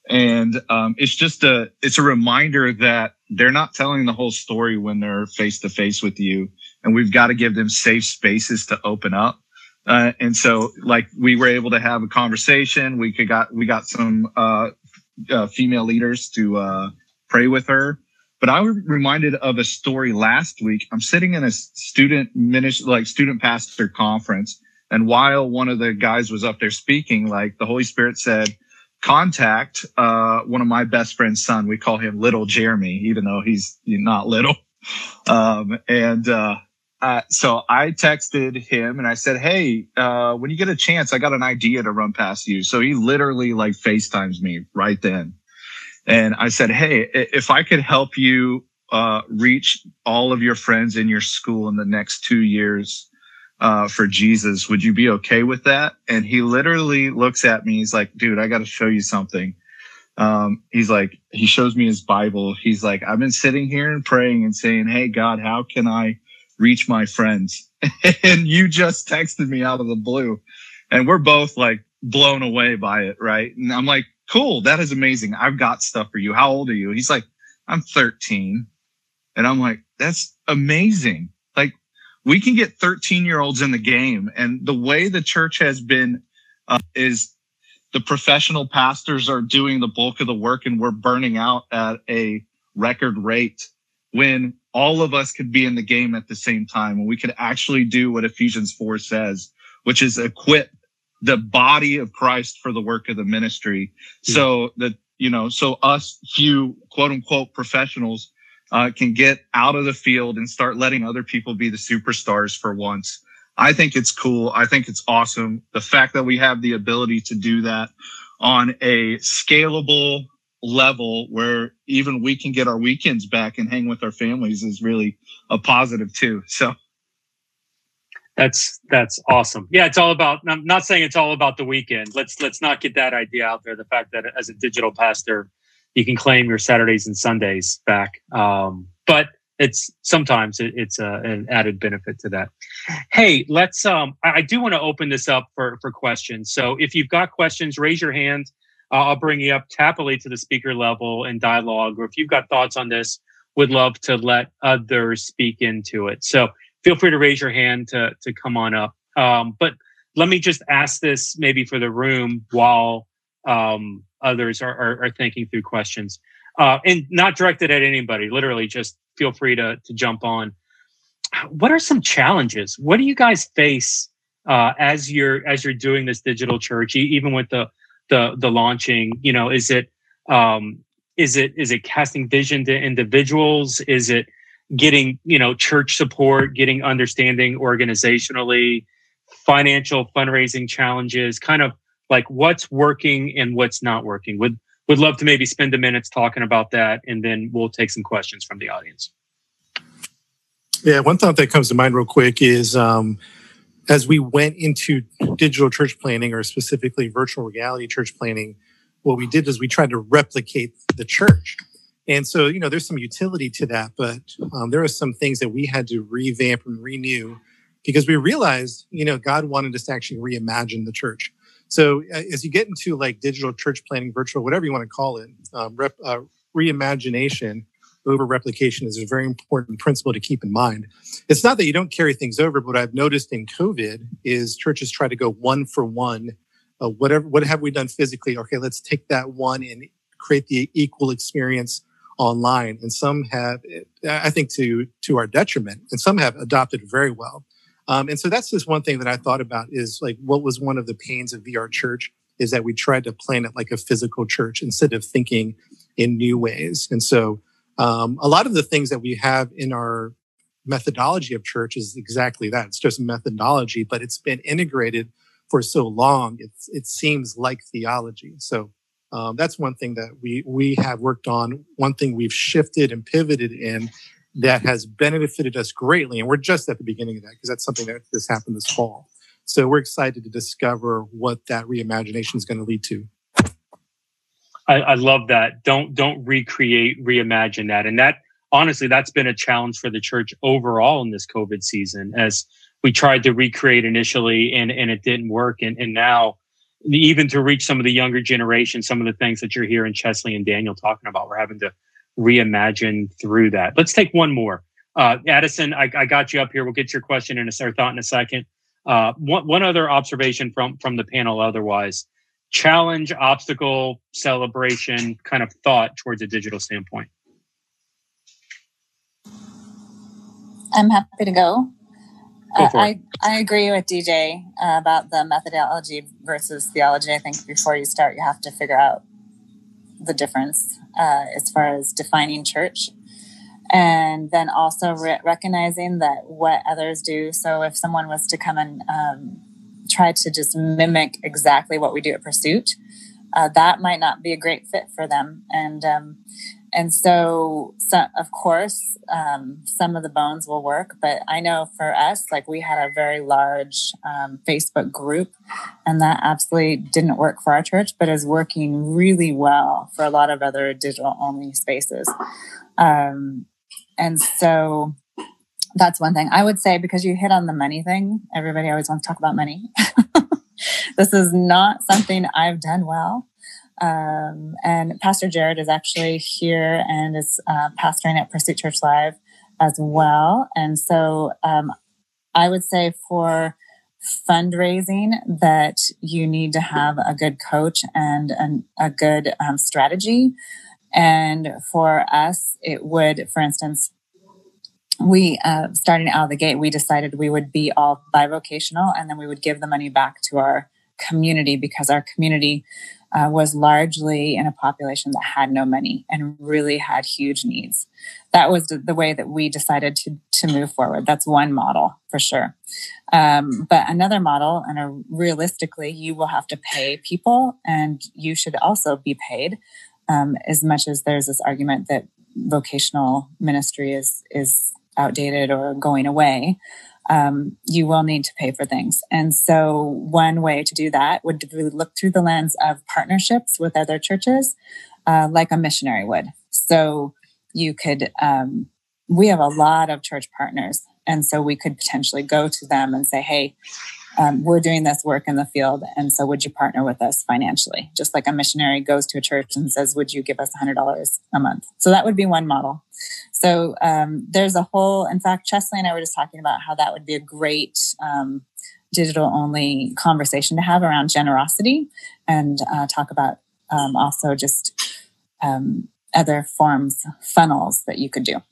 And um, it's just a it's a reminder that they're not telling the whole story when they're face to face with you, and we've got to give them safe spaces to open up. Uh, and so, like, we were able to have a conversation. We could got we got some uh, uh, female leaders to uh, pray with her. But I was reminded of a story last week. I'm sitting in a student ministry, like student pastor conference, and while one of the guys was up there speaking, like the Holy Spirit said, "Contact uh, one of my best friend's son." We call him Little Jeremy, even though he's not little. Um, and uh, uh, so I texted him and I said, "Hey, uh, when you get a chance, I got an idea to run past you." So he literally like FaceTimes me right then. And I said, "Hey, if I could help you uh, reach all of your friends in your school in the next two years uh, for Jesus, would you be okay with that?" And he literally looks at me. He's like, "Dude, I got to show you something." Um, he's like, he shows me his Bible. He's like, "I've been sitting here and praying and saying, 'Hey, God, how can I reach my friends?'" And you just texted me out of the blue. And we're both like blown away by it, right? And I'm like, "Cool, that is amazing. I've got stuff for you. How old are you?" He's like, "I'm thirteen. And I'm like, "That's amazing." Like, we can get thirteen year olds in the game. And the way the church has been uh, is the professional pastors are doing the bulk of the work, and we're burning out at a record rate when all of us could be in the game at the same time. And we could actually do what Ephesians four says, which is equip the body of Christ for the work of the ministry. Mm-hmm. So that, you know, so us few quote unquote professionals uh, can get out of the field and start letting other people be the superstars for once. I think it's cool. I think it's awesome. The fact that we have the ability to do that on a scalable level where even we can get our weekends back and hang with our families is really a positive too. So That's that's awesome. Yeah, it's all about. I'm not saying it's all about the weekend. Let's let's not get that idea out there. The fact that as a digital pastor, you can claim your Saturdays and Sundays back, um, but it's sometimes it, it's a, an added benefit to that. Hey, let's. Um, I, I do want to open this up for for questions. So if you've got questions, raise your hand. Uh, I'll bring you up happily to the speaker level and dialogue. Or if you've got thoughts on this, would love to let others speak into it. So feel free to raise your hand to, to come on up. Um, but let me just ask this maybe for the room while um, others are, are, are thinking through questions. Uh, and not directed at anybody, literally just feel free to, to jump on. What are some challenges? What do you guys face uh, as you're as you're doing this digital church, even with the the, the launching? You know, is it um, is it is it casting vision to individuals? Is it getting, you know, church support, getting understanding organizationally, financial fundraising challenges, kind of like what's working and what's not working? Would would love to maybe spend a minute talking about that, and then we'll take some questions from the audience. Yeah, one thought that comes to mind real quick is um, as we went into digital church planning, or specifically virtual reality church planning, what we did is we tried to replicate the church. And so, you know, there's some utility to that, but um, there are some things that we had to revamp and renew because we realized, you know, God wanted us to actually reimagine the church. So uh, as you get into like digital church planning, virtual, whatever you want to call it, um, rep, uh, reimagination over replication is a very important principle to keep in mind. It's not that you don't carry things over, but what I've noticed in COVID is churches try to go one for one. Uh, whatever, what have we done physically? Okay, let's take that one and create the equal experience online. And some have, I think, to to our detriment, and some have adopted very well. Um, and so that's just one thing that I thought about is like, what was one of the pains of V R Church is that we tried to plan it like a physical church instead of thinking in new ways. And so um, a lot of the things that we have in our methodology of church is exactly that. It's just methodology, but it's been integrated for so long. It's, it seems like theology. So Um, that's one thing that we we have worked on. One thing we've shifted and pivoted in that has benefited us greatly. And we're just at the beginning of that because that's something that just happened this fall. So we're excited to discover what that reimagination is going to lead to. I, I love that. Don't don't recreate, reimagine that. And that, honestly, that's been a challenge for the church overall in this COVID season, as we tried to recreate initially and, and it didn't work. And, and now, even to reach some of the younger generation, some of the things that you're hearing Chesley and Daniel talking about, we're having to reimagine through that. Let's take one more. Uh, Addison, I, I got you up here. We'll get your question in a, or thought in a second. Uh, one, one other observation from, from the panel otherwise. Challenge, obstacle, celebration, kind of thought towards a digital standpoint. I'm happy to go. Go Uh, for I, it. I agree with D J uh, about the methodology versus theology. I think before you start, you have to figure out the difference uh, as far as defining church. And then also re- recognizing that what others do. So if someone was to come and um, try to just mimic exactly what we do at Pursuit, uh, that might not be a great fit for them. And um, and so, so, of course, um, some of the bones will work. But I know for us, like we had a very large um, Facebook group, and that absolutely didn't work for our church, but is working really well for a lot of other digital-only spaces. Um, and so that's one thing I would say, because you hit on the money thing. Everybody always wants to talk about money. This is not something I've done well. Um, and Pastor Jared is actually here and is uh, pastoring at Pursuit Church Live as well. And so um, I would say for fundraising that you need to have a good coach and an, a good um, strategy. And for us, it would, for instance, we, uh, starting out of the gate, we decided we would be all bivocational, and then we would give the money back to our community, because our community uh, was largely in a population that had no money and really had huge needs. That was the, the way that we decided to, to move forward. That's one model for sure. Um, but another model, and a, realistically, you will have to pay people, and you should also be paid. Um, as much as there's this argument that vocational ministry is is outdated or going away, um, you will need to pay for things. And so one way to do that would be look through the lens of partnerships with other churches, uh, like a missionary would. So you could, um, we have a lot of church partners. And so we could potentially go to them and say, hey, Um, we're doing this work in the field, and so would you partner with us financially? Just like a missionary goes to a church and says, would you give us one hundred dollars a month? So that would be one model. So um, there's a whole, in fact, Chesley and I were just talking about how that would be a great um, digital-only conversation to have around generosity, and uh, talk about um, also just um, other forms, funnels that you could do.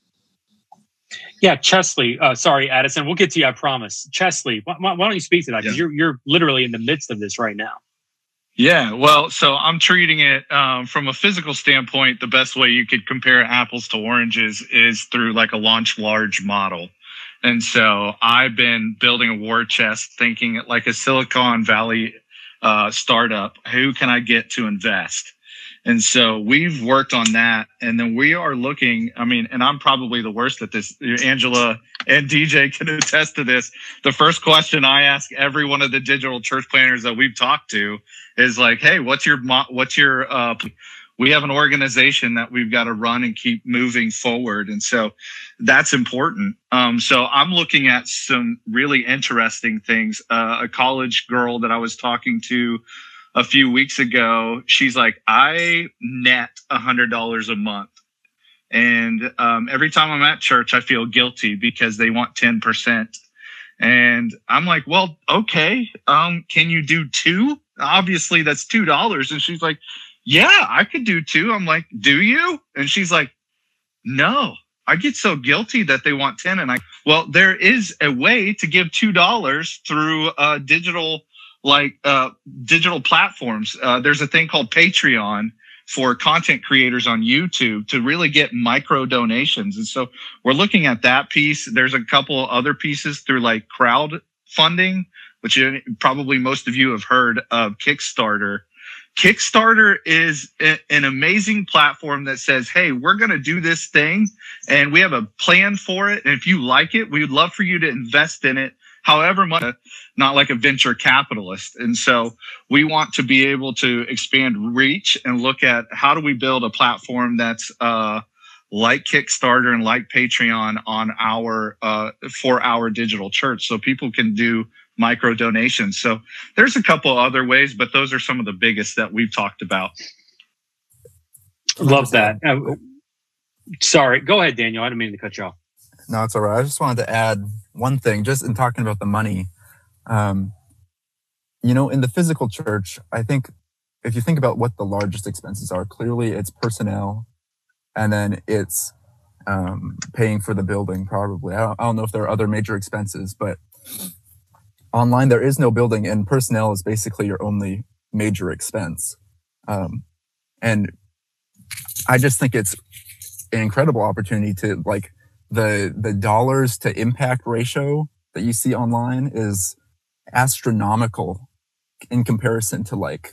Yeah, Chesley. Uh, sorry, Addison. We'll get to you, I promise. Chesley, why, why don't you speak to that? Because yeah. you're you're literally in the midst of this right now. Yeah, well, so I'm treating it um, from a physical standpoint. The best way you could compare apples to oranges is through like a launch large model. And so I've been building a war chest, thinking like a Silicon Valley uh, startup. Who can I get to invest? And so we've worked on that. And then we are looking, I mean, and I'm probably the worst at this. Angela and D J can attest to this. The first question I ask every one of the digital church planners that we've talked to is like, hey, what's your, what's your, uh, we have an organization that we've got to run and keep moving forward. And so that's important. Um, so I'm looking at some really interesting things. Uh, a college girl that I was talking to a few weeks ago, she's like, I net a hundred dollars a month. And um, every time I'm at church, I feel guilty because they want ten percent. And I'm like, well, okay. Um, can you do two? Obviously that's two dollars. And she's like, yeah, I could do two. I'm like, do you? And she's like, no, I get so guilty that they want ten. And I, well, there is a way to give two dollars through uh digital like uh, digital platforms. Uh, there's a thing called Patreon for content creators on YouTube to really get micro donations. And so we're looking at that piece. There's a couple other pieces through like crowdfunding, which you, probably most of you have heard of Kickstarter. Kickstarter is a, an amazing platform that says, hey, we're going to do this thing and we have a plan for it. And if you like it, we would love for you to invest in it however much, not like a venture capitalist. And so we want to be able to expand reach and look at how do we build a platform that's uh, like Kickstarter and like Patreon on our uh, for our digital church, so people can do micro donations. So there's a couple other ways, but those are some of the biggest that we've talked about. Love that. Uh, sorry, go ahead, Daniel. I didn't mean to cut you off. No, it's all right. I just wanted to add one thing, just in talking about the money. Um, you know, in the physical church, I think if you think about what the largest expenses are, clearly it's personnel, and then it's um, paying for the building, probably. I don't, I don't know if there are other major expenses, but online there is no building, and personnel is basically your only major expense. Um, and I just think it's an incredible opportunity to, like, the the dollars to impact ratio that you see online is astronomical in comparison to like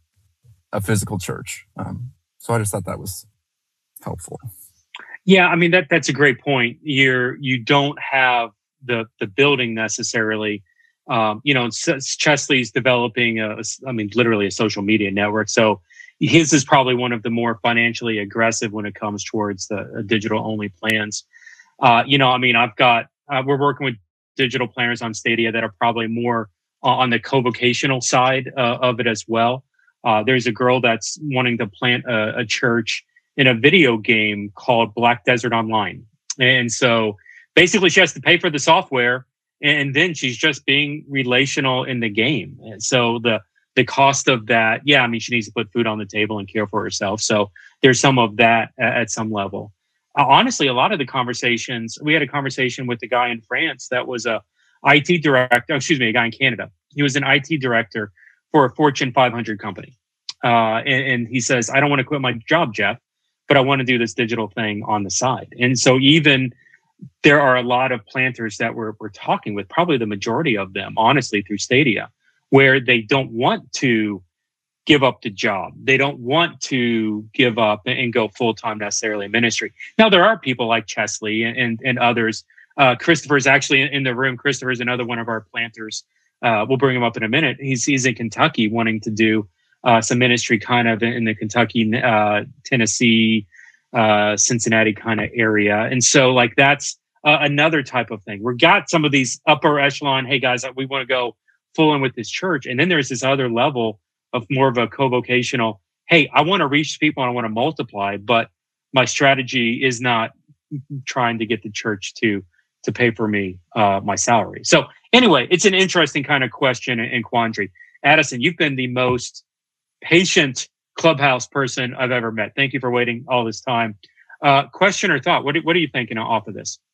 a physical church. Um, so I just thought that was helpful. Yeah, I mean that that's a great point. You're you don't have the the building necessarily. Um, you know, Chesley's developing a, I mean, literally a social media network. So his is probably one of the more financially aggressive when it comes towards the uh, digital only plans. Uh, you know, I mean, I've got, uh, we're working with digital planners on Stadia that are probably more on the co-vocational side uh, of it as well. Uh, there's a girl that's wanting to plant a, a church in a video game called Black Desert Online. And so basically she has to pay for the software, and then she's just being relational in the game. And so the, the cost of that, yeah, I mean, she needs to put food on the table and care for herself. So there's some of that at, at some level. Uh, honestly, a lot of the conversations, we had a conversation with a guy in France that was a I T director, excuse me, a guy in Canada. He was an I T director for a Fortune five hundred company. Uh, and, and he says, I don't want to quit my job, Jeff, but I want to do this digital thing on the side. And so even there are a lot of planters that we're, we're talking with, probably the majority of them, honestly, through Stadia, where they don't want to give up the job. They don't want to give up and go full-time necessarily in ministry. Now, there are people like Chesley and, and, and others. Uh, Christopher's actually in the room. Christopher's another one of our planters. Uh, we'll bring him up in a minute. He's, he's in Kentucky wanting to do uh, some ministry kind of in the Kentucky, uh, Tennessee, uh, Cincinnati kind of area. And so like that's uh, another type of thing. We've got some of these upper echelon, hey guys, we want to go full in with this church. And then there's this other level of more of a co-vocational, hey, I want to reach people and I want to multiply, but my strategy is not trying to get the church to to pay for me uh, my salary. So anyway, it's an interesting kind of question and quandary. Addison, you've been the most patient Clubhouse person I've ever met. Thank you for waiting all this time. Uh, question or thought? What, what are you thinking off of this?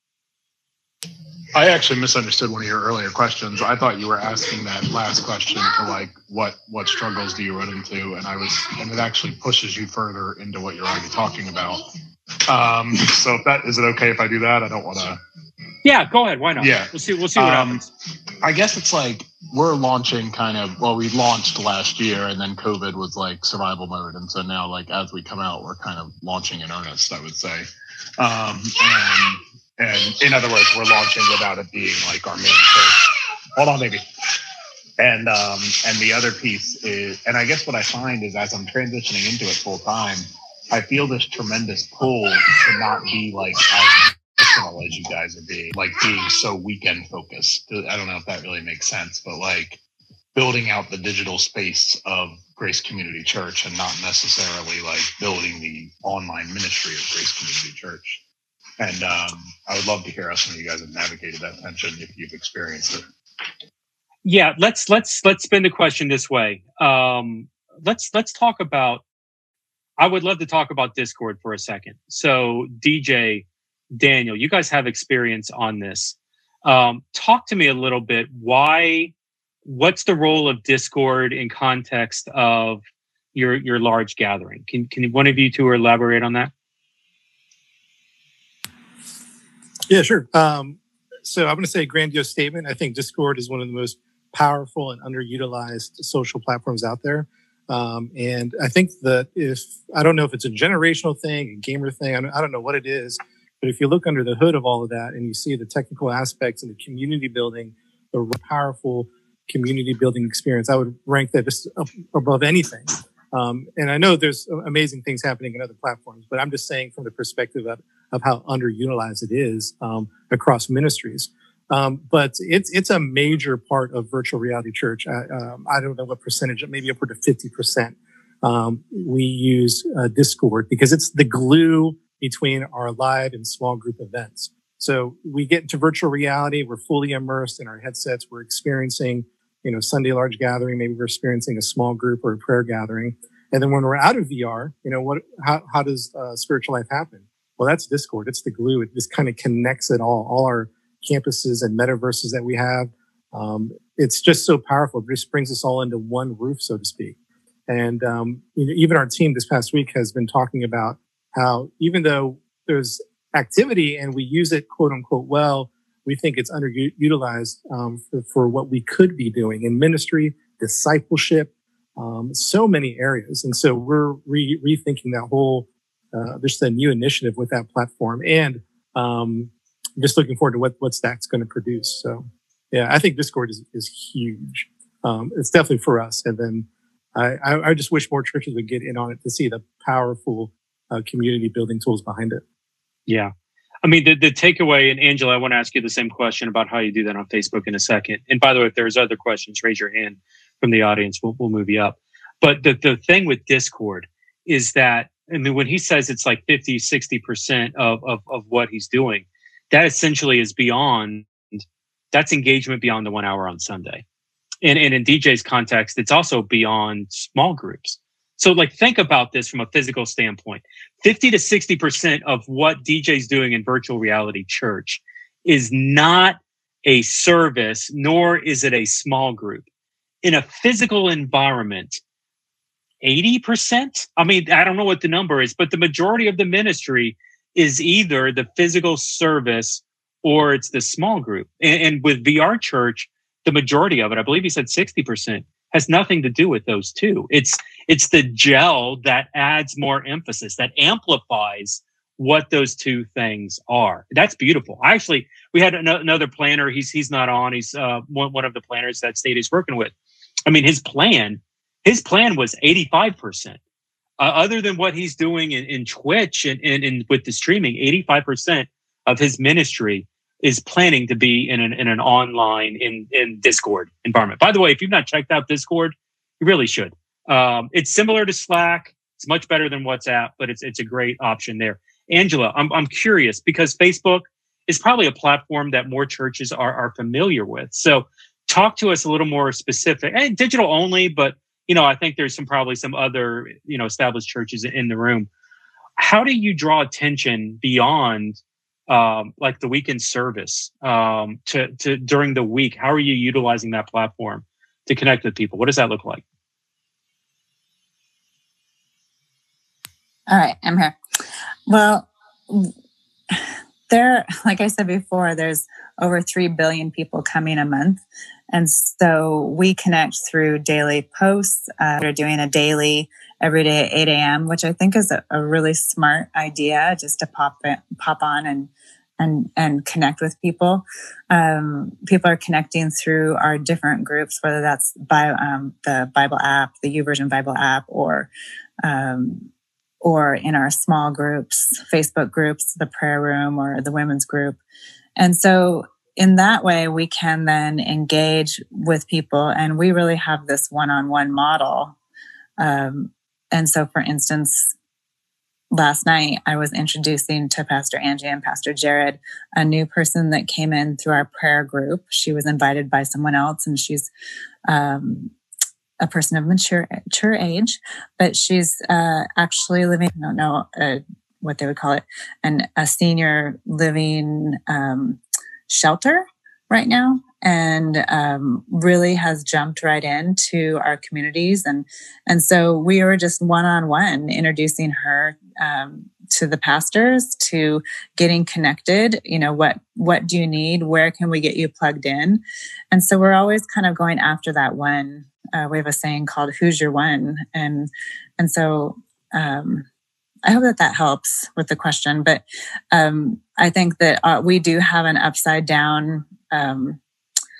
I actually misunderstood one of your earlier questions. I thought you were asking that last question to like, what what struggles do you run into? And I was, and it actually pushes you further into what you're already talking about. Um, so if that, is it okay if I do that? I don't want to. Yeah, go ahead. Why not? Yeah. We'll see, we'll see what um, happens. I guess it's like, we're launching kind of, well, we launched last year and then COVID was like survival mode. And so now like, as we come out, we're kind of launching in earnest, I would say. Um, and, And in other words, we're launching without it being like our main church. Hold on, baby. And um, and the other piece is, and I guess what I find is as I'm transitioning into it full time, I feel this tremendous pull to not be like as personal as you guys are being, like being so weekend focused. I don't know if that really makes sense, but like building out the digital space of Grace Community Church and not necessarily like building the online ministry of Grace Community Church. And um, I would love to hear how some of you guys have navigated that tension if you've experienced it. Yeah, let's let's let's spin the question this way. Um, let's let's talk about. I would love to talk about Discord for a second. So, D J, Daniel, you guys have experience on this. Um, talk to me a little bit. Why? What's the role of Discord in context of your your large gathering? Can can one of you two elaborate on that? Yeah, sure. Um, so I'm going to say a grandiose statement. I think Discord is one of the most powerful and underutilized social platforms out there. Um, and I think that if, I don't know if it's a generational thing, a gamer thing, I don't, I don't know what it is, but if you look under the hood of all of that and you see the technical aspects and the community building a powerful community building experience. I would rank that just above anything. Um, and I know there's amazing things happening in other platforms, but I'm just saying from the perspective of, of how underutilized it is um, across ministries. Um, but it's it's a major part of virtual reality church. I, um, I don't know what percentage, maybe upward of fifty percent. Um, we use uh, Discord because it's the glue between our live and small group events. So we get into virtual reality, we're fully immersed in our headsets, we're experiencing, you know, Sunday large gathering, maybe we're experiencing a small group or a prayer gathering. And then when we're out of V R, you know, what, how, how does uh, spiritual life happen? Well, that's Discord. It's the glue. It just kind of connects it all, all our campuses and metaverses that we have. Um, it's just so powerful. It just brings us all into one roof, so to speak. And um, you know, even our team this past week has been talking about how even though there's activity and we use it, quote unquote, well, we think it's underutilized um, for, for what we could be doing in ministry, discipleship, um, so many areas. And so we're re- rethinking that whole, uh, just a new initiative with that platform. And um, just looking forward to what, what Stack's going to produce. So, yeah, I think Discord is, is huge. Um, it's definitely for us. And then I, I, I just wish more churches would get in on it to see the powerful uh, community building tools behind it. Yeah. I mean, the, the takeaway, and Angela, I want to ask you the same question about how you do that on Facebook in a second. And by the way, if there's other questions, raise your hand from the audience. We'll, we'll move you up. But the, the thing with Discord is that, I mean, when he says it's like fifty, sixty percent of, of, of what he's doing, that essentially is beyond, that's engagement beyond the one hour on Sunday. And, and in D J's context, it's also beyond small groups. So like, think about this from a physical standpoint. fifty to sixty percent of what D J's doing in virtual reality church is not a service, nor is it a small group. In a physical environment, eighty percent? I mean, I don't know what the number is, but the majority of the ministry is either the physical service or it's the small group. And, and with V R Church, the majority of it, I believe he said sixty percent, has nothing to do with those two. It's it's the gel that adds more emphasis, that amplifies what those two things are. That's beautiful. Actually, we had an- another planner. He's he's not on. He's uh, one, one of the planners that Stadia's working with. I mean, his plan, his plan was eighty-five percent. Uh, other than what he's doing in, in Twitch and, and, and with the streaming, eighty-five percent of his ministry is planning to be in an, in an online, in, in Discord environment. By the way, if you've not checked out Discord, you really should. Um, it's similar to Slack. It's much better than WhatsApp, but it's it's a great option there. Angela, I'm I'm curious because Facebook is probably a platform that more churches are are familiar with. So talk to us a little more specific, and digital only, but you know, I think there's some probably some other, you know, established churches in the room. How do you draw attention beyond um, like the weekend service um, to, to during the week? How are you utilizing that platform to connect with people? What does that look like? All right, I'm here. Well, there, like I said before, there's over three billion people coming a month. And so we connect through daily posts. Uh, we're doing a daily every day at eight a.m., which I think is a, a really smart idea, just to pop it, pop on and and and connect with people. Um, people are connecting through our different groups, whether that's by um, the Bible app, the YouVersion Bible app, or um, or in our small groups, Facebook groups, the prayer room, or the women's group. And so in that way, we can then engage with people, and we really have this one-on-one model. Um, and so, for instance, last night I was introducing to Pastor Angie and Pastor Jared a new person that came in through our prayer group. She was invited by someone else, and she's um, a person of mature, mature age, but she's uh, actually living, I don't know uh, what they would call it, an, a senior living um shelter right now, and um, really has jumped right into our communities. And and so we were just one-on-one introducing her um, to the pastors, to getting connected. You know, what what do you need? Where can we get you plugged in? And so we're always kind of going after that one. Uh, we have a saying called "Who's your one?" And and so um, I hope that that helps with the question. But um, I think that uh, we do have an upside down um,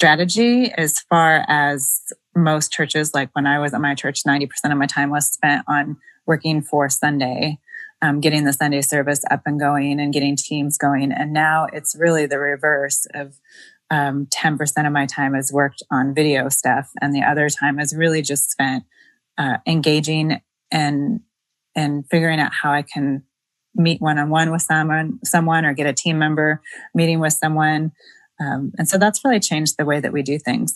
strategy as far as most churches. Like when I was at my church, ninety percent of my time was spent on working for Sunday, um, getting the Sunday service up and going and getting teams going. And now it's really the reverse of um, ten percent of my time is worked on video stuff. And the other time is really just spent uh, engaging and and figuring out how I can meet one-on-one with someone, someone or get a team member meeting with someone. Um, and so that's really changed the way that we do things.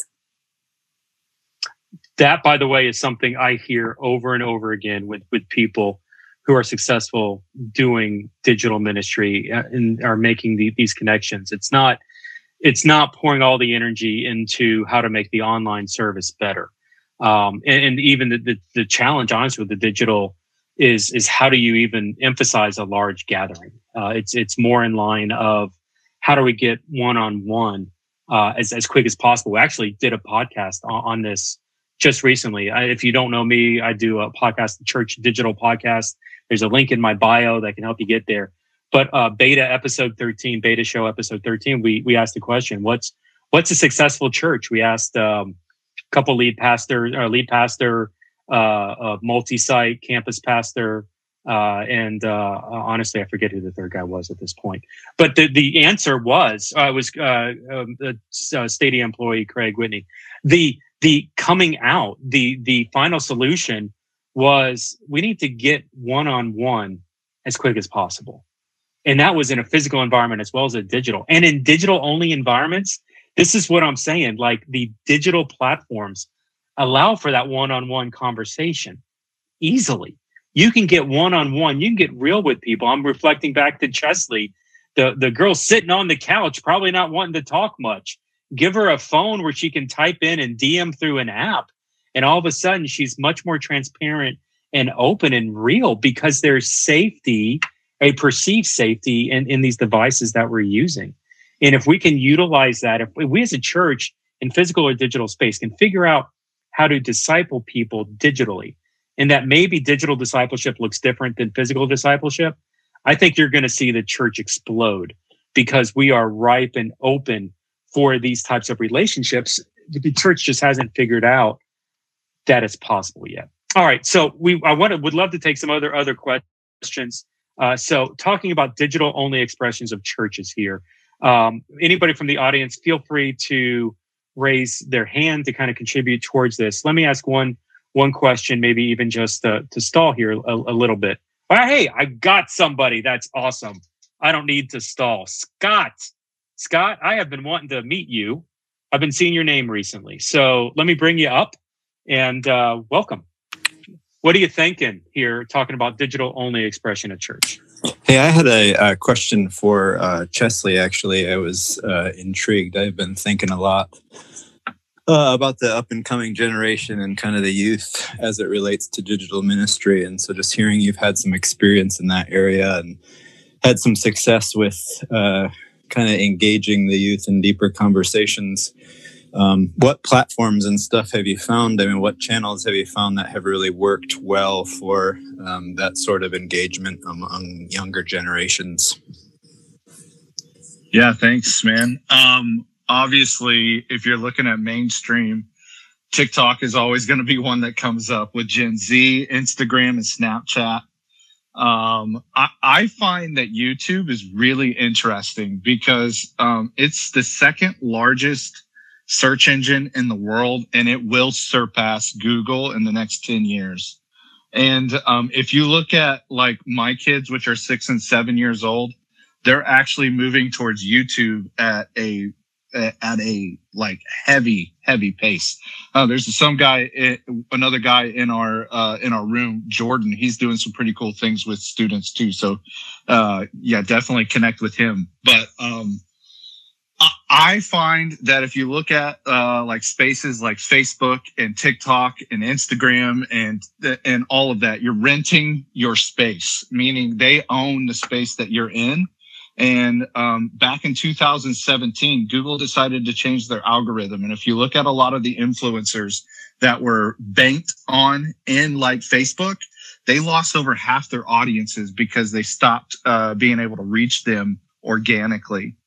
That, by the way, is something I hear over and over again with, with people who are successful doing digital ministry and are making the, these connections. It's not, it's not pouring all the energy into how to make the online service better. Um, and, and even the, the, the challenge, honestly, with the digital is, is how do you even emphasize a large gathering? Uh, it's, it's more in line of how do we get one-on-one uh, as, as quick as possible. We actually did a podcast on, on this just recently. I, if you don't know me, I do a podcast, the Church Digital Podcast. There's a link in my bio that can help you get there. But uh, beta episode thirteen, beta show episode thirteen, we we asked the question, what's what's a successful church? We asked um, a couple lead pastors, uh, lead pastor, uh, a multi-site campus pastor, uh, and uh, honestly, I forget who the third guy was at this point. But the, the answer was, uh, was uh, um, the uh, Stadia employee, Craig Whitney. The the coming out, the the final solution was we need to get one-on-one as quick as possible. And that was in a physical environment as well as a digital. And in digital-only environments, this is what I'm saying, like the digital platforms allow for that one-on-one conversation easily. You can get one-on-one, you can get real with people. I'm reflecting back to Chesley, the, the girl sitting on the couch, probably not wanting to talk much. Give her a phone where she can type in and D M through an app. And all of a sudden, she's much more transparent and open and real because there's safety, a perceived safety in, in these devices that we're using. And if we can utilize that, if we as a church in physical or digital space can figure out how to disciple people digitally, and that maybe digital discipleship looks different than physical discipleship, I think you're going to see the church explode because we are ripe and open for these types of relationships. The church just hasn't figured out that it's possible yet. All right, so we I want to, would love to take some other other questions. Uh, so talking about digital only expressions of churches here. Um, anybody from the audience, feel free to raise their hand to kind of contribute towards this. Let me ask one one question, maybe even just uh, to stall here a, a little bit. Well, hey, I got somebody. That's awesome. I don't need to stall. Scott. Scott, I have been wanting to meet you. I've been seeing your name recently. So let me bring you up and uh, welcome. What are you thinking here, talking about digital only expression at church? Hey, I had a, a question for uh, Chesley, actually. I was uh, intrigued. I've been thinking a lot uh, about the up and coming generation and kind of the youth as it relates to digital ministry. And so just hearing you've had some experience in that area and had some success with uh, kind of engaging the youth in deeper conversations. Um, what platforms and stuff have you found? I mean, what channels have you found that have really worked well for um, that sort of engagement among younger generations? Yeah, thanks, man. Um, obviously, if you're looking at mainstream, TikTok is always going to be one that comes up with Gen Z, Instagram, and Snapchat. Um, I, I find that YouTube is really interesting because um, it's the second largest search engine in the world, and it will surpass Google in the next ten years. And um, if you look at like my kids, which are six and seven years old, they're actually moving towards YouTube at a at a like heavy, heavy pace. Uh, there's some guy, another guy in our uh, in our room, Jordan. He's doing some pretty cool things with students too. So uh, yeah, definitely connect with him. But um, I find that if you look at uh, like spaces like Facebook and TikTok and Instagram and and all of that, you're renting your space, meaning they own the space that you're in. And um, back in two thousand seventeen, Google decided to change their algorithm. And if you look at a lot of the influencers that were banked on in like Facebook, they lost over half their audiences because they stopped uh, being able to reach them organically.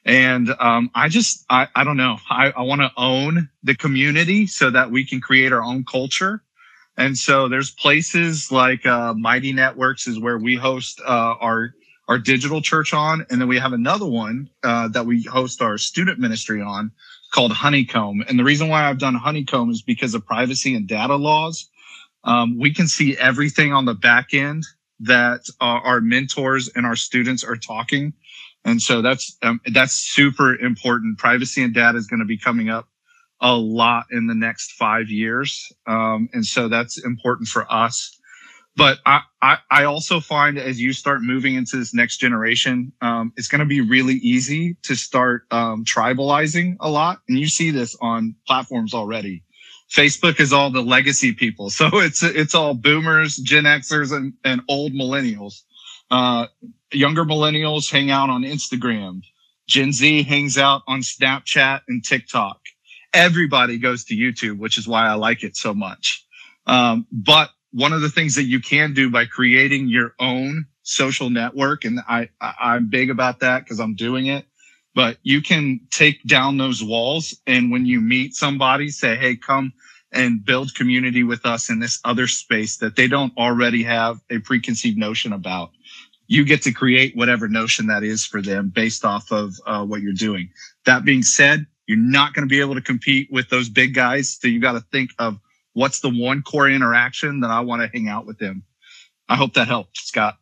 And um, I just, I, I don't know. I, I want to own the community so that we can create our own culture. And so there's places like uh, Mighty Networks is where we host uh, our our digital church on. And then we have another one uh, that we host our student ministry on called Honeycomb. And the reason why I've done Honeycomb is because of privacy and data laws. Um, we can see everything on the back end that uh, our mentors and our students are talking. And so that's um, that's super important. Privacy and data is going to be coming up a lot in the next five years. Um, and so that's important for us. But I, I, I also find as you start moving into this next generation, um, it's going to be really easy to start um, tribalizing a lot. And you see this on platforms already. Facebook is all the legacy people. So it's it's all boomers, Gen Xers, and, and old millennials. Uh, younger millennials hang out on Instagram. Gen Z hangs out on Snapchat and TikTok. Everybody goes to YouTube, which is why I like it so much. Um, but one of the things that you can do by creating your own social network, and I, I I'm big about that because I'm doing it, but you can take down those walls. And when you meet somebody, say, hey, come and build community with us in this other space that they don't already have a preconceived notion about. You get to create whatever notion that is for them based off of uh, what you're doing. That being said, you're not going to be able to compete with those big guys. So you got to think of what's the one core interaction that I want to hang out with them. I hope that helped, Scott.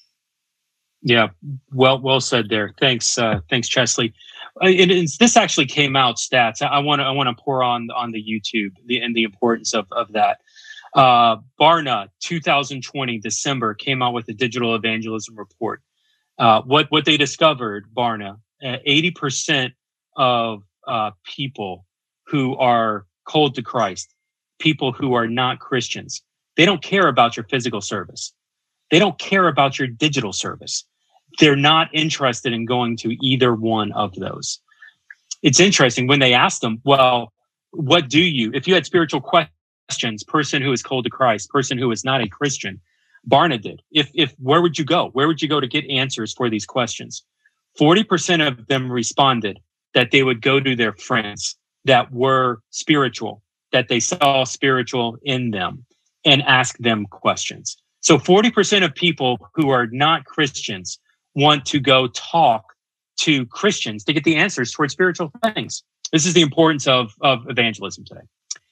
Yeah, well, well said there. Thanks, uh, thanks, Chesley. Uh, it is, this actually came out stats. I want to, I want to pour on on the YouTube the, and the importance of of that. Uh, Barna, two thousand twenty December came out with a digital evangelism report. Uh, what what they discovered, Barna, uh, eighty percent of uh, people who are cold to Christ, people who are not Christians, they don't care about your physical service. They don't care about your digital service. They're not interested in going to either one of those. It's interesting when they asked them, well, what do you, if you had spiritual questions, person who is cold to Christ, person who is not a Christian, Barna did. If, if, where would you go? Where would you go to get answers for these questions? forty percent of them responded that they would go to their friends that were spiritual, that they saw spiritual in them, and ask them questions. So forty percent of people who are not Christians want to go talk to Christians to get the answers towards spiritual things. This is the importance of, of evangelism today.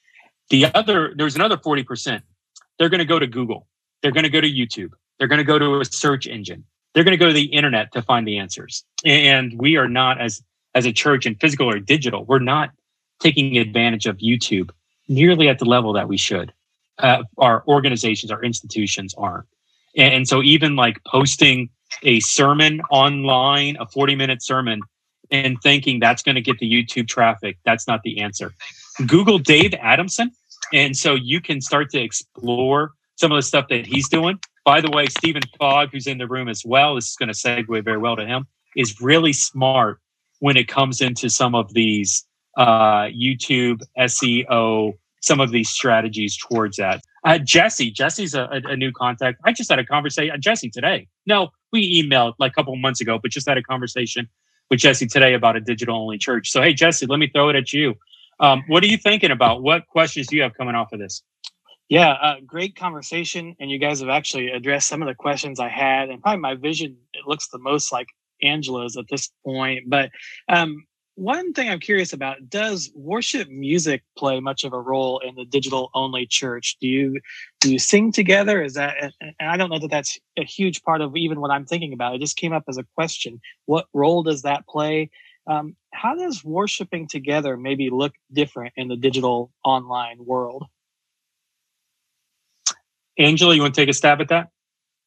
The other, there's another forty percent. They're going to go to Google. They're going to go to YouTube. They're going to go to a search engine. They're going to go to the internet to find the answers. And we are not, as, as a church in physical or digital, we're not taking advantage of YouTube nearly at the level that we should. Uh, our organizations, our institutions aren't. And, and so even like posting a sermon online, a forty minute sermon, and thinking that's going to get the YouTube traffic, that's not the answer. Google Dave Adamson. And so you can start to explore some of the stuff that he's doing. By the way, Stephen Fogg, who's in the room as well, this is going to segue very well to him, is really smart when it comes into some of these uh, YouTube, S E O, some of these strategies towards that. Uh, Jesse, Jesse's a, a, a new contact. I just had a conversation, Jesse today. No, we emailed like a couple of months ago, but just had a conversation with Jesse today about a digital only church. So, hey, Jesse, let me throw it at you. Um, what are you thinking about? What questions do you have coming off of this? Yeah, uh, great conversation. And you guys have actually addressed some of the questions I had, and probably my vision, it looks the most like Angela's at this point. But um, one thing I'm curious about, does worship music play much of a role in the digital only church? Do you do you sing together? Is that, and I don't know that that's a huge part of even what I'm thinking about. It just came up as a question. What role does that play? Um, how does worshiping together maybe look different in the digital online world? Angela, you want to take a stab at that?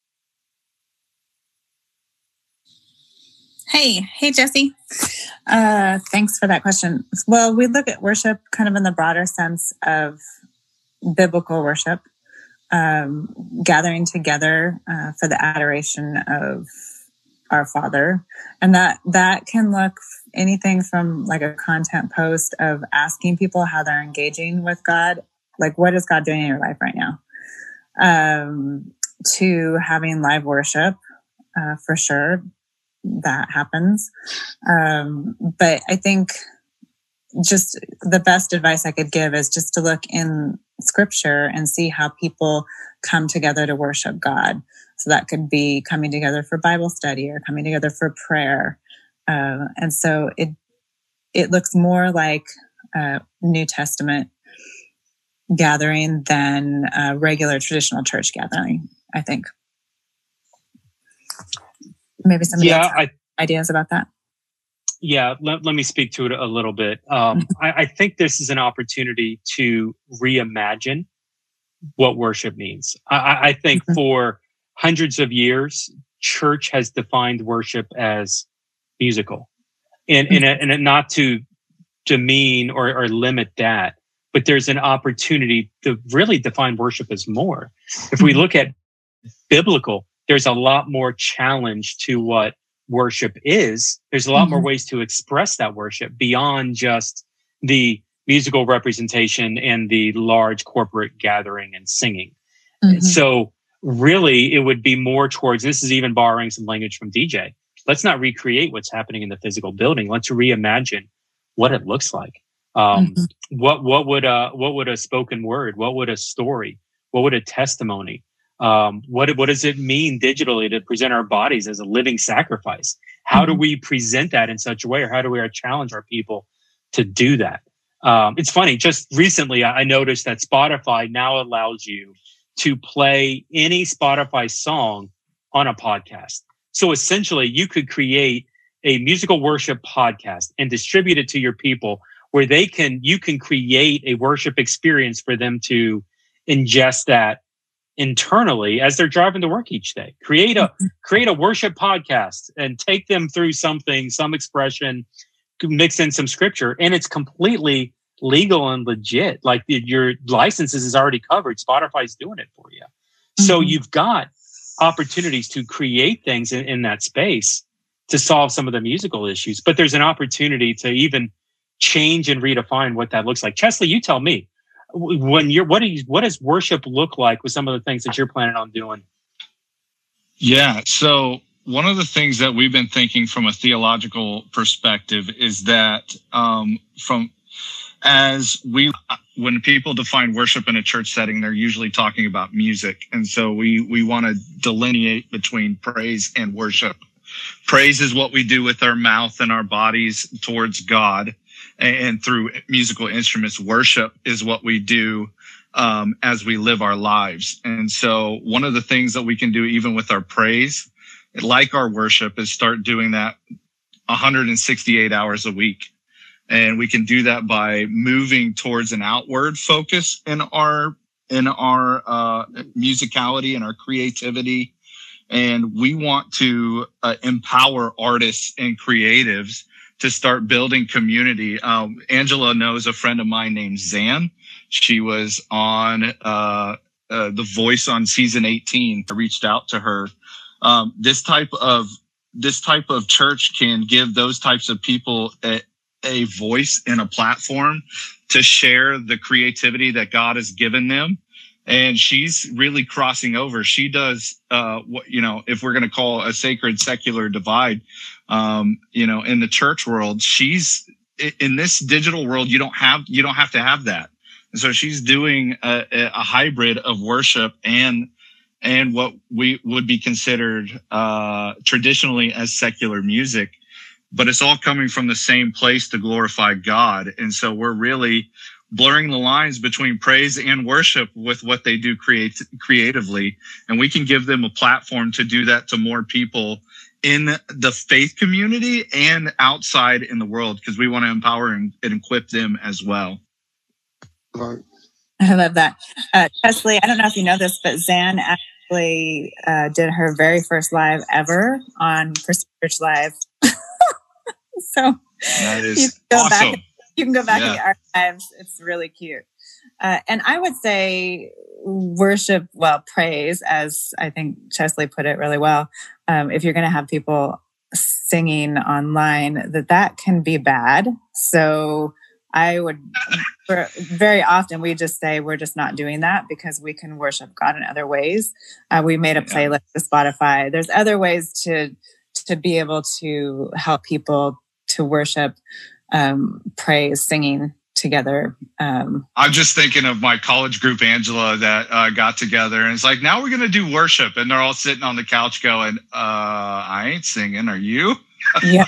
Hey, hey, Jesse. Uh, thanks for that question. Well, we look at worship kind of in the broader sense of biblical worship, um, gathering together uh, for the adoration of our Father. And that, that can look anything from like a content post of asking people how they're engaging with God. Like, what is God doing in your life right now? Um, to having live worship, uh, for sure. that happens. Um, but I think just the best advice I could give is just to look in scripture and see how people come together to worship God. So that could be coming together for Bible study or coming together for prayer. Uh, and so it it looks more like a New Testament gathering than a regular traditional church gathering, I think. Maybe somebody yeah, else has I, ideas about that. Yeah, let, let me speak to it a little bit. Um, I, I think this is an opportunity to reimagine what worship means. I, I think mm-hmm. for hundreds of years, church has defined worship as musical. And, mm-hmm. and, a, and a not to demean or, or limit that, but there's an opportunity to really define worship as more. If we look at biblical, there's a lot more challenge to what worship is. There's a lot mm-hmm. more ways to express that worship beyond just the musical representation and the large corporate gathering and singing. Mm-hmm. So really it would be more towards, this is even borrowing some language from D J. Let's not recreate what's happening in the physical building. Let's reimagine what it looks like. Um, mm-hmm. What what would a what would a spoken word? What would a story? What would a testimony? Um, what what does it mean digitally to present our bodies as a living sacrifice? How mm-hmm. do we present that in such a way, or how do we challenge our people to do that? Um, it's funny. Just recently, I noticed that Spotify now allows you to play any Spotify song on a podcast. So essentially, you could create a musical worship podcast and distribute it to your people, where they can you can create a worship experience for them to ingest that internally as they're driving to work each day. Create a create a worship podcast and take them through something, some expression, mix in some scripture, and it's completely legal and legit. Like your licenses is already covered. Spotify's doing it for you. Mm-hmm. So you've got opportunities to create things in, in that space to solve some of the musical issues. But there's an opportunity to even change and redefine what that looks like. Chesley, you tell me. When you're, what do you, what does worship look like with some of the things that you're planning on doing? Yeah. So one of the things that we've been thinking from a theological perspective is that um, from as we, when people define worship in a church setting, they're usually talking about music. And so we, we want to delineate between praise and worship. Praise is what we do with our mouth and our bodies towards God. And through musical instruments. Worship is what we do um, as we live our lives. And so one of the things that we can do even with our praise, like our worship, is start doing that one hundred sixty-eight hours a week. And we can do that by moving towards an outward focus in our in our uh, musicality and our creativity. And we want to uh, empower artists and creatives to start building community. Um, Angela knows a friend of mine named Zan. She was on uh, uh, The Voice on season eighteen. I reached out to her. Um, this type of this type of church can give those types of people a, a voice and a platform to share the creativity that God has given them. And she's really crossing over. She does uh, what, you know, if we're going to call a sacred secular divide, um, you know, in the church world, she's in this digital world. You don't have you don't have to have that. And so she's doing a, a hybrid of worship and and what we would be considered uh, traditionally as secular music. But it's all coming from the same place to glorify God. And so we're really blurring the lines between praise and worship with what they do create creatively. And we can give them a platform to do that to more people in the faith community and outside in the world, because we want to empower and, and equip them as well. I love that. Uh, Chesley, I don't know if you know this, but Zan actually uh, did her very first live ever on First Church Live. So that is you can go awesome. Back, you can go back Yeah. in the archives. It's really cute. Uh, and I would say worship, well, praise, as I think Chesley put it really well. Um, if you're going to have people singing online, that that can be bad. So I would, very often we just say we're just not doing that because we can worship God in other ways. Uh, we made a playlist to Spotify. There's other ways to to be able to help people to worship, um, praise, singing together. Um, I'm just thinking of my college group, Angela, that uh, got together and it's like, now we're going to do worship. And they're all sitting on the couch going, uh, I ain't singing. Are you? Yeah.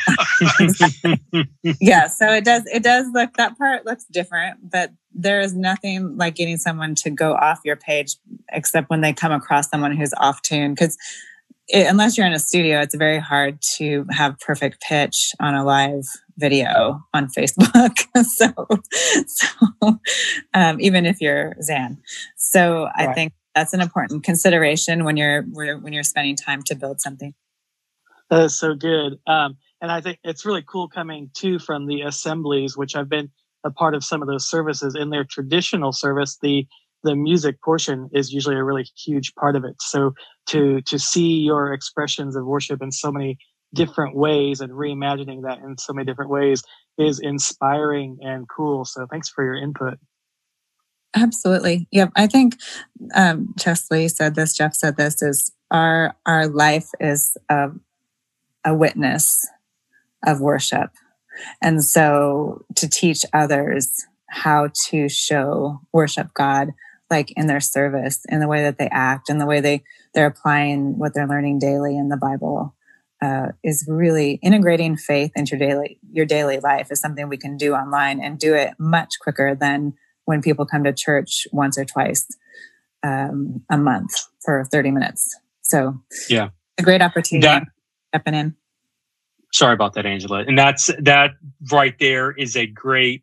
Yeah. So it does, it does look, that part looks different, but there is nothing like getting someone to go off your page except when they come across someone who's off tune. Because unless you're in a studio, it's very hard to have perfect pitch on a live video on Facebook. so, so um, even if you're Zan, so I right. think that's an important consideration when you're when you're spending time to build something. That is so good, um, and I think it's really cool coming too from the assemblies, which I've been a part of some of those services. In their traditional service, the the music portion is usually a really huge part of it. So to to see your expressions of worship in so many different ways and reimagining that in so many different ways is inspiring and cool. So thanks for your input. Absolutely. Yep. I think um, Chesley said this, Jeff said this, is our our life is a, a witness of worship. And so to teach others how to show worship God, like in their service, in the way that they act, in the way they, they're applying what they're learning daily in the Bible, uh, is really integrating faith into your daily, your daily life is something we can do online and do it much quicker than when people come to church once or twice um, a month for thirty minutes. So yeah, a great opportunity that, stepping in. Sorry about that, Angela. And that's, that right there is a great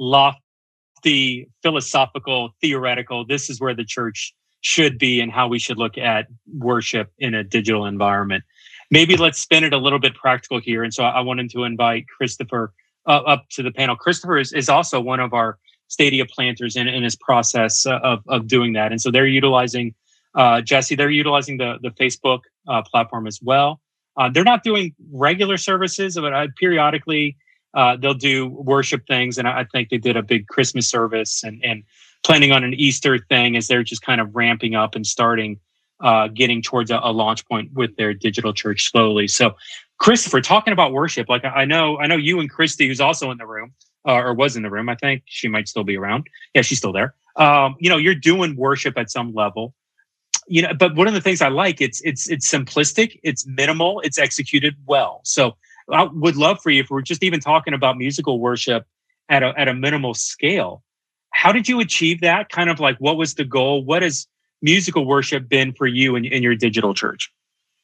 lofty, philosophical, theoretical, this is where the church should be and how we should look at worship in a digital environment. Maybe let's spin it a little bit practical here. And so I wanted to invite Christopher uh, up to the panel. Christopher is, is also one of our Stadia planters in, in his process uh, of, of doing that. And so they're utilizing, uh, Jesse, they're utilizing the, the Facebook uh, platform as well. Uh, they're not doing regular services, but uh, periodically uh, they'll do worship things. And I, I think they did a big Christmas service and, and planning on an Easter thing as they're just kind of ramping up and starting Uh, getting towards a, a launch point with their digital church slowly. So, Christopher, talking about worship, like I know, I know you and Christy, who's also in the room uh, or was in the room. I think she might still be around. Yeah, she's still there. Um, you know, you're doing worship at some level. You know, but one of the things I like, it's it's it's simplistic, it's minimal, it's executed well. So, I would love for you, if we're just even talking about musical worship at a at a minimal scale. How did you achieve that? Kind of like, what was the goal? What is musical worship been for you in, in your digital church?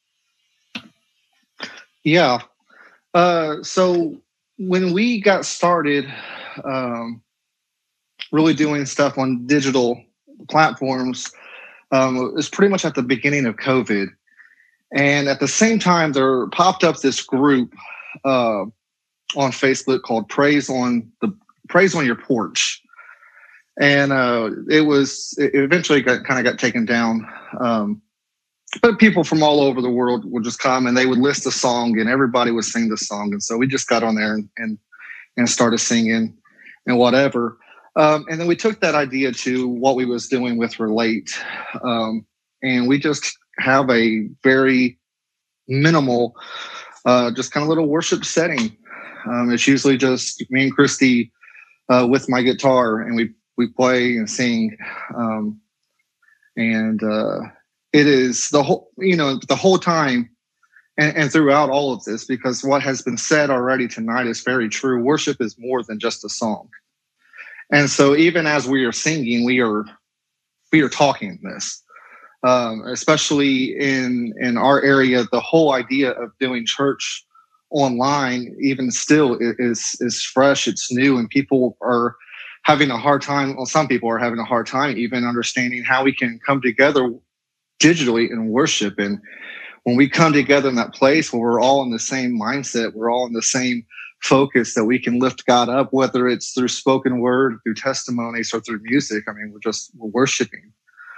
Yeah. Uh, so when we got started um, really doing stuff on digital platforms, um, it was pretty much at the beginning of COVID. And at the same time, there popped up this group uh, on Facebook called Praise on the Praise on Your Porch. And uh, it was, it eventually got kind of got taken down. Um, but people from all over the world would just come and they would list a song and everybody would sing the song. And so we just got on there and and, and started singing and whatever. Um, and then we took that idea to what we was doing with Relate. Um, and we just have a very minimal, uh, just kind of little worship setting. Um, it's usually just me and Christy uh, with my guitar, and we We play and sing, um, and uh, it is the whole, you know, the whole time and, and throughout all of this, because what has been said already tonight is very true. Worship is more than just a song. And so even as we are singing, we are we are talking this, um, especially in, in our area. The whole idea of doing church online, even still, is, is fresh. It's new, and people are having a hard time. Well, some people are having a hard time even understanding how we can come together digitally and worship. And when we come together in that place where we're all in the same mindset, we're all in the same focus, that we can lift God up, whether it's through spoken word, through testimonies, or through music. I mean, we're just we're worshiping.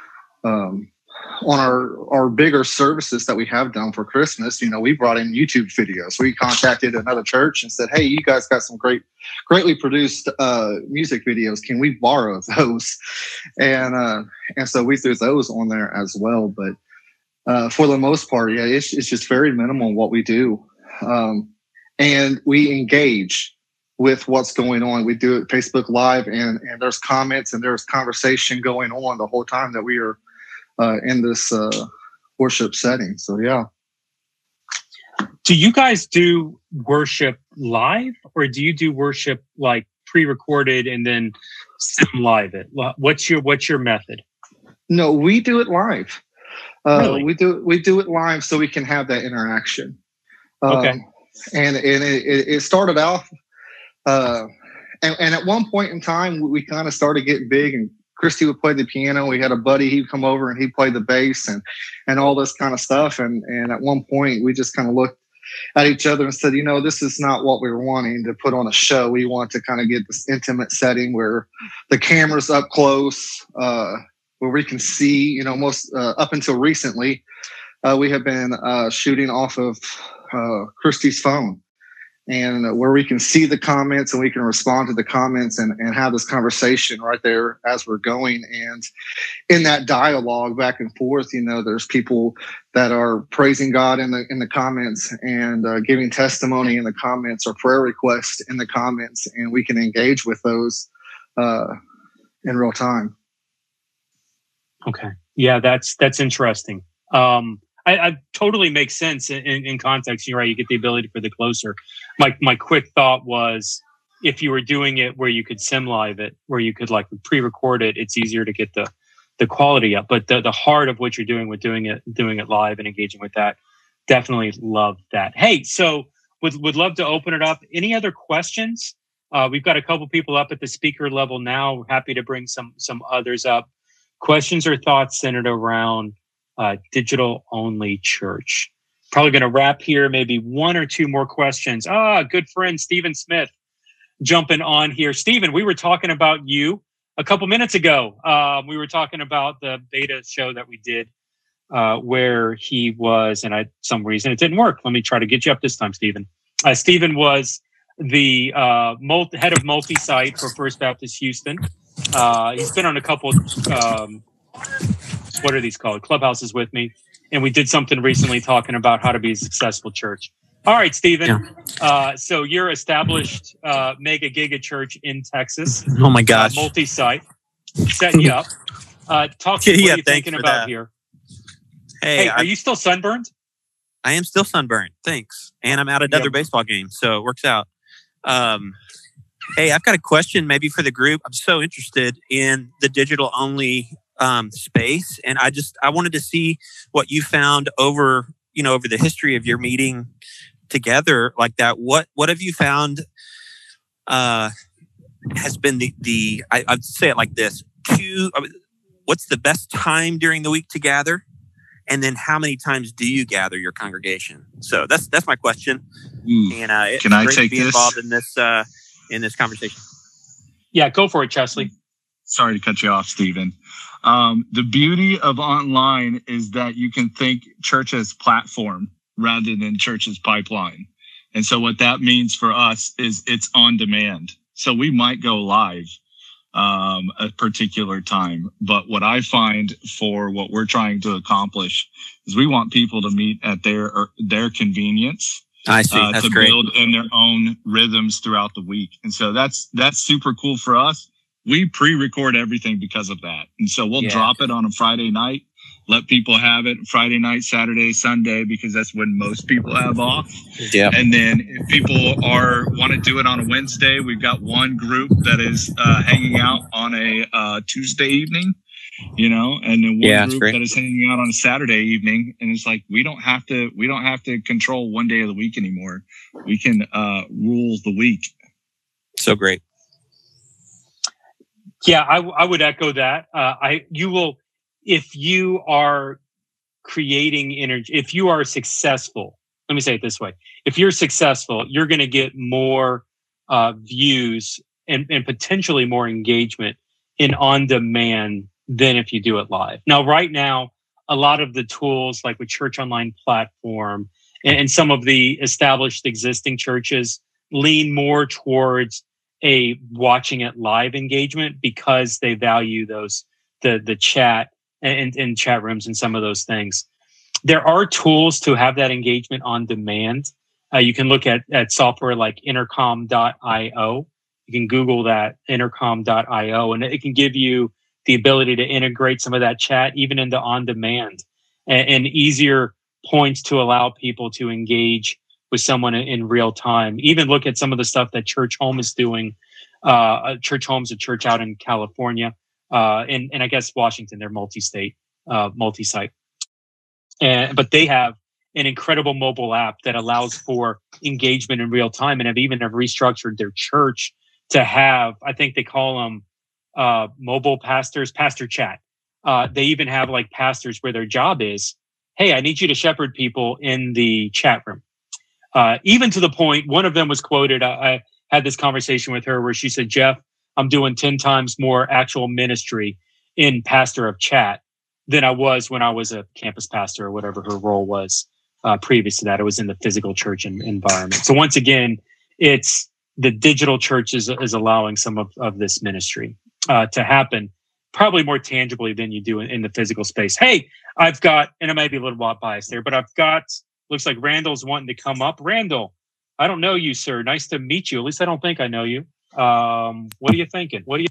Um, on our, our bigger services that we have done for Christmas, you know, we brought in YouTube videos. We contacted another church and said, hey, you guys got some great, greatly produced uh, music videos. Can we borrow those? And uh, and so we threw those on there as well. But uh, for the most part, yeah, it's, it's just very minimal what we do. um, and we engage with what's going on. We do it Facebook Live, and and there's comments and there's conversation going on the whole time that we are uh, in this uh, worship setting. So yeah. Do you guys do worship live, or do you do worship like pre-recorded and then sim live it? What's your what's your method? No, we do it live. Uh, Really? We do we do it live so we can have that interaction. Um, Okay. And and it, it started off, uh, and, and at one point in time, we kind of started getting big. And Christy would play the piano. We had a buddy, he'd come over and he'd play the bass and and all this kind of stuff. And and at one point, we just kind of looked at each other and said, you know, this is not what we were wanting to put on a show. We want to kind of get this intimate setting where the camera's up close, uh, where we can see, you know, most uh, up until recently, uh, we have been uh, shooting off of uh, Christy's phone, and where we can see the comments and we can respond to the comments and, and have this conversation right there as we're going. And in that dialogue back and forth, you know, there's people that are praising God in the in the comments and uh, giving testimony in the comments or prayer requests in the comments, and we can engage with those uh, in real time. Okay. Yeah, that's that's interesting. Um, I, I totally makes sense in, in, in context. You're right. You get the ability for the closer. My my quick thought was, if you were doing it where you could sim live it, where you could like pre-record it, it's easier to get the the quality up. But the the heart of what you're doing with doing it doing it live and engaging with that, definitely love that. Hey, so would would love to open it up. Any other questions? Uh, we've got a couple people up at the speaker level now. We're happy to bring some some others up. Questions or thoughts centered around uh, digital-only church. Probably going to wrap here. Maybe one or two more questions. Ah, good friend Stephen Smith jumping on here. Stephen, we were talking about you a couple minutes ago. Uh, we were talking about the beta show that we did uh, where he was, and I some reason it didn't work. Let me try to get you up this time, Stephen. Uh, Stephen was the uh, multi, head of multi-site for First Baptist Houston. Uh, he's been on a couple, um, what are these called? Clubhouses with me. And we did something recently talking about how to be a successful church. All right, Stephen. Yeah. Uh, so you're established uh, mega giga church in Texas. Oh my gosh. Uh, multi-site. Setting you up. Uh, talk to me. Yeah, what are you thinking about that. here? Hey, hey are you still sunburned? I am still sunburned. Thanks. And I'm at another yep. baseball game, so it works out. Um, hey, I've got a question maybe for the group. I'm so interested in the digital only um, space. And I just, I wanted to see what you found over, you know, over the history of your meeting together like that. What, what have you found uh, has been the, the I, I'd say it like this, two, what's the best time during the week to gather? And then how many times do you gather your congregation? So that's, that's my question. Mm. And uh, it's Can I great take to be this? involved in this, uh, in this conversation. Yeah, go for it, Chesley. Sorry to cut you off, Stephen. Um, the beauty of online is that you can think church as platform rather than church as pipeline. And so what that means for us is it's on demand. So we might go live um, a particular time. But what I find for what we're trying to accomplish is we want people to meet at their their convenience. I see. Uh, that's to great. build in their own rhythms throughout the week. And so that's that's super cool for us. We pre-record everything because of that. And so we'll yeah. drop it on a Friday night, let people have it Friday night, Saturday, Sunday, because that's when most people have off. Yeah. And then if people are want to do it on a Wednesday, we've got one group that is uh, hanging out on a uh, Tuesday evening, you know, and then one yeah, group that is hanging out on a Saturday evening. And it's like, we don't have to, we don't have to control one day of the week anymore. We can uh, rule the week. So great. Yeah, I, I would echo that. Uh, I you will, if you are creating energy, if you are successful, let me say it this way: if you're successful, you're going to get more uh, views and, and potentially more engagement in on demand than if you do it live. Now, right now, a lot of the tools like with Church Online Platform and, and some of the established existing churches lean more towards a watching it live engagement because they value those the the chat and, and chat rooms and some of those things. There are tools to have that engagement on demand. Uh, you can look at, at software like intercom dot io. You can Google that, intercom dot io, and it can give you the ability to integrate some of that chat even into on-demand and, and easier points to allow people to engage with someone in, in real time. Even look at some of the stuff that Church Home is doing. Uh, Church Home's a church out in California, uh, and, and I guess Washington, they're multi-state, uh, multi-site. And, but they have an incredible mobile app that allows for engagement in real time, and have even have restructured their church to have, I think they call them uh, mobile pastors, pastor chat. Uh, they even have like pastors where their job is, hey, I need you to shepherd people in the chat room. Uh, even to the point, one of them was quoted, I, I had this conversation with her where she said, Jeff, I'm doing ten times more actual ministry in pastor of chat than I was when I was a campus pastor or whatever her role was uh, previous to that. It was in the physical church in, environment. So once again, it's the digital church is, is allowing some of, of this ministry uh, to happen probably more tangibly than you do in, in the physical space. Hey, I've got, and I might be a little biased there, but I've got, looks like Randall's wanting to come up. Randall, I don't know you, sir. Nice to meet you. At least I don't think I know you. Um, what are you thinking? What do you?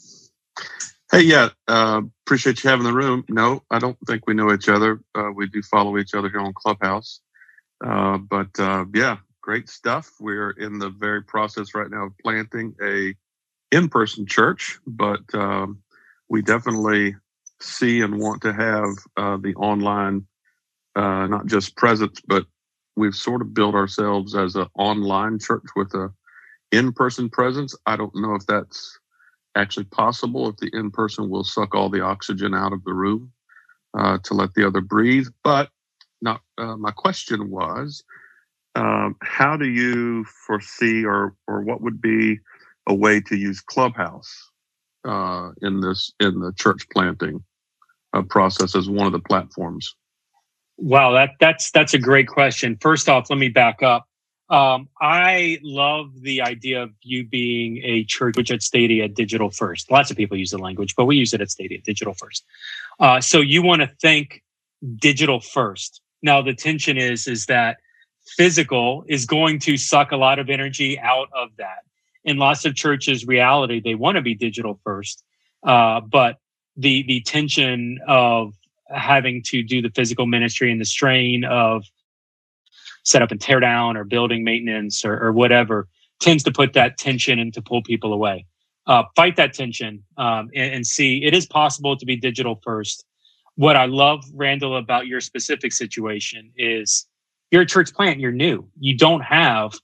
Hey, yeah, uh, appreciate you having the room. No, I don't think we know each other. Uh, we do follow each other here on Clubhouse. Uh, but uh, yeah, great stuff. We're in the very process right now of planting a in-person church, but um, we definitely see and want to have uh, the online, uh, not just presence, but we've sort of built ourselves as an online church with a in-person presence. I don't know if that's actually possible, if the in-person will suck all the oxygen out of the room uh, to let the other breathe. But not. Uh, my question was, um, how do you foresee, or or what would be a way to use Clubhouse uh, in this in the church planting uh, process as one of the platforms? Wow, that that's that's a great question. First off, let me back up. Um, I love the idea of you being a church which at Stadia digital first. Lots of people use the language, but we use it at Stadia digital first. Uh, so you want to think digital first. Now the tension is is that physical is going to suck a lot of energy out of that. In lots of churches' reality, they want to be digital first, uh, but the the tension of having to do the physical ministry and the strain of set up and tear down or building maintenance or, or whatever tends to put that tension and to pull people away. Uh, fight that tension um, and, and see it is possible to be digital first. What I love, Randall, about your specific situation is you're a church plant, you're new. You don't have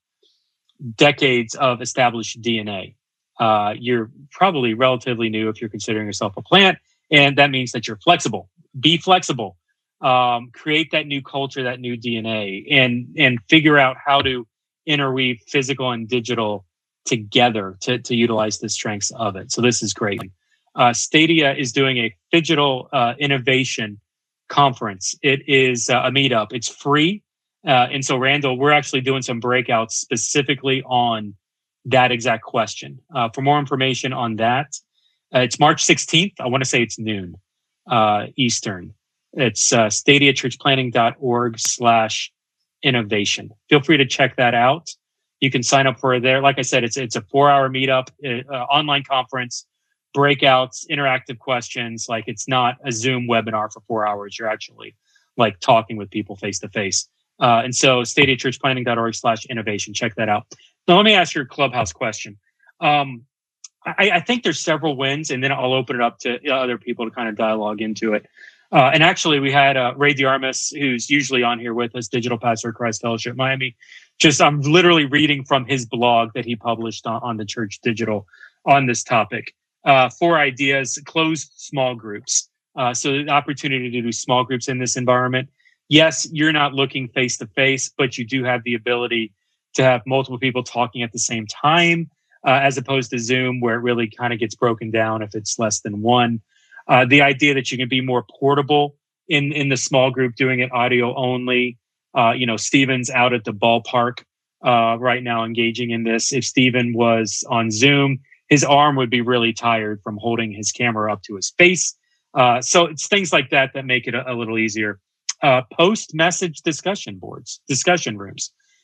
decades of established D N A. Uh, you're probably relatively new if you're considering yourself a plant, and that means that you're flexible. Be flexible. Um, create that new culture, that new D N A, and and figure out how to interweave physical and digital together to, to utilize the strengths of it. So this is great. Uh, Stadia is doing a digital uh, innovation conference. It is uh, a meetup. It's free. Uh, and so, Randall, we're actually doing some breakouts specifically on that exact question. Uh, for more information on that, uh, it's March sixteenth. I want to say it's noon uh, Eastern. It's uh, stadia church planting dot org slash innovation. Feel free to check that out. You can sign up for it there. Like I said, it's it's a four-hour meetup, uh, online conference, breakouts, interactive questions. Like it's not a Zoom webinar for four hours. You're actually like talking with people face to face. Uh, and so stadia church planting dot org slash innovation. Check that out. Now, let me ask your Clubhouse question. Um, I, I think there's several wins, and then I'll open it up to other people to kind of dialogue into it. Uh, and actually, we had uh, Ray Diarmas, who's usually on here with us, digital pastor at Christ Fellowship Miami. Just, I'm literally reading from his blog that he published on, on the Church Digital on this topic. Uh, four ideas: closed small groups. Uh, so the opportunity to do small groups in this environment. Yes, you're not looking face to face, but you do have the ability to have multiple people talking at the same time, uh, as opposed to Zoom, where it really kind of gets broken down if it's less than one. Uh, the idea that you can be more portable in, in the small group, doing it audio only. Uh, you know, Stephen's out at the ballpark uh, right now engaging in this. If Stephen was on Zoom, his arm would be really tired from holding his camera up to his face. Uh, so it's things like that that make it a, a little easier. Uh, post-message discussion boards, discussion rooms.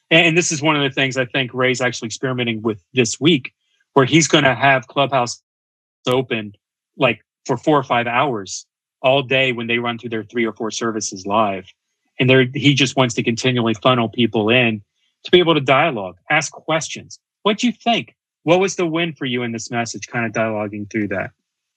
And this is one of the things I think Ray's actually experimenting with this week, where he's going to have Clubhouse open like for four or five hours all day when they run through their three or four services live. And there, he just wants to continually funnel people in to be able to dialogue, ask questions. What'd you think? What was the win for you in this message? Kind of dialoguing through that.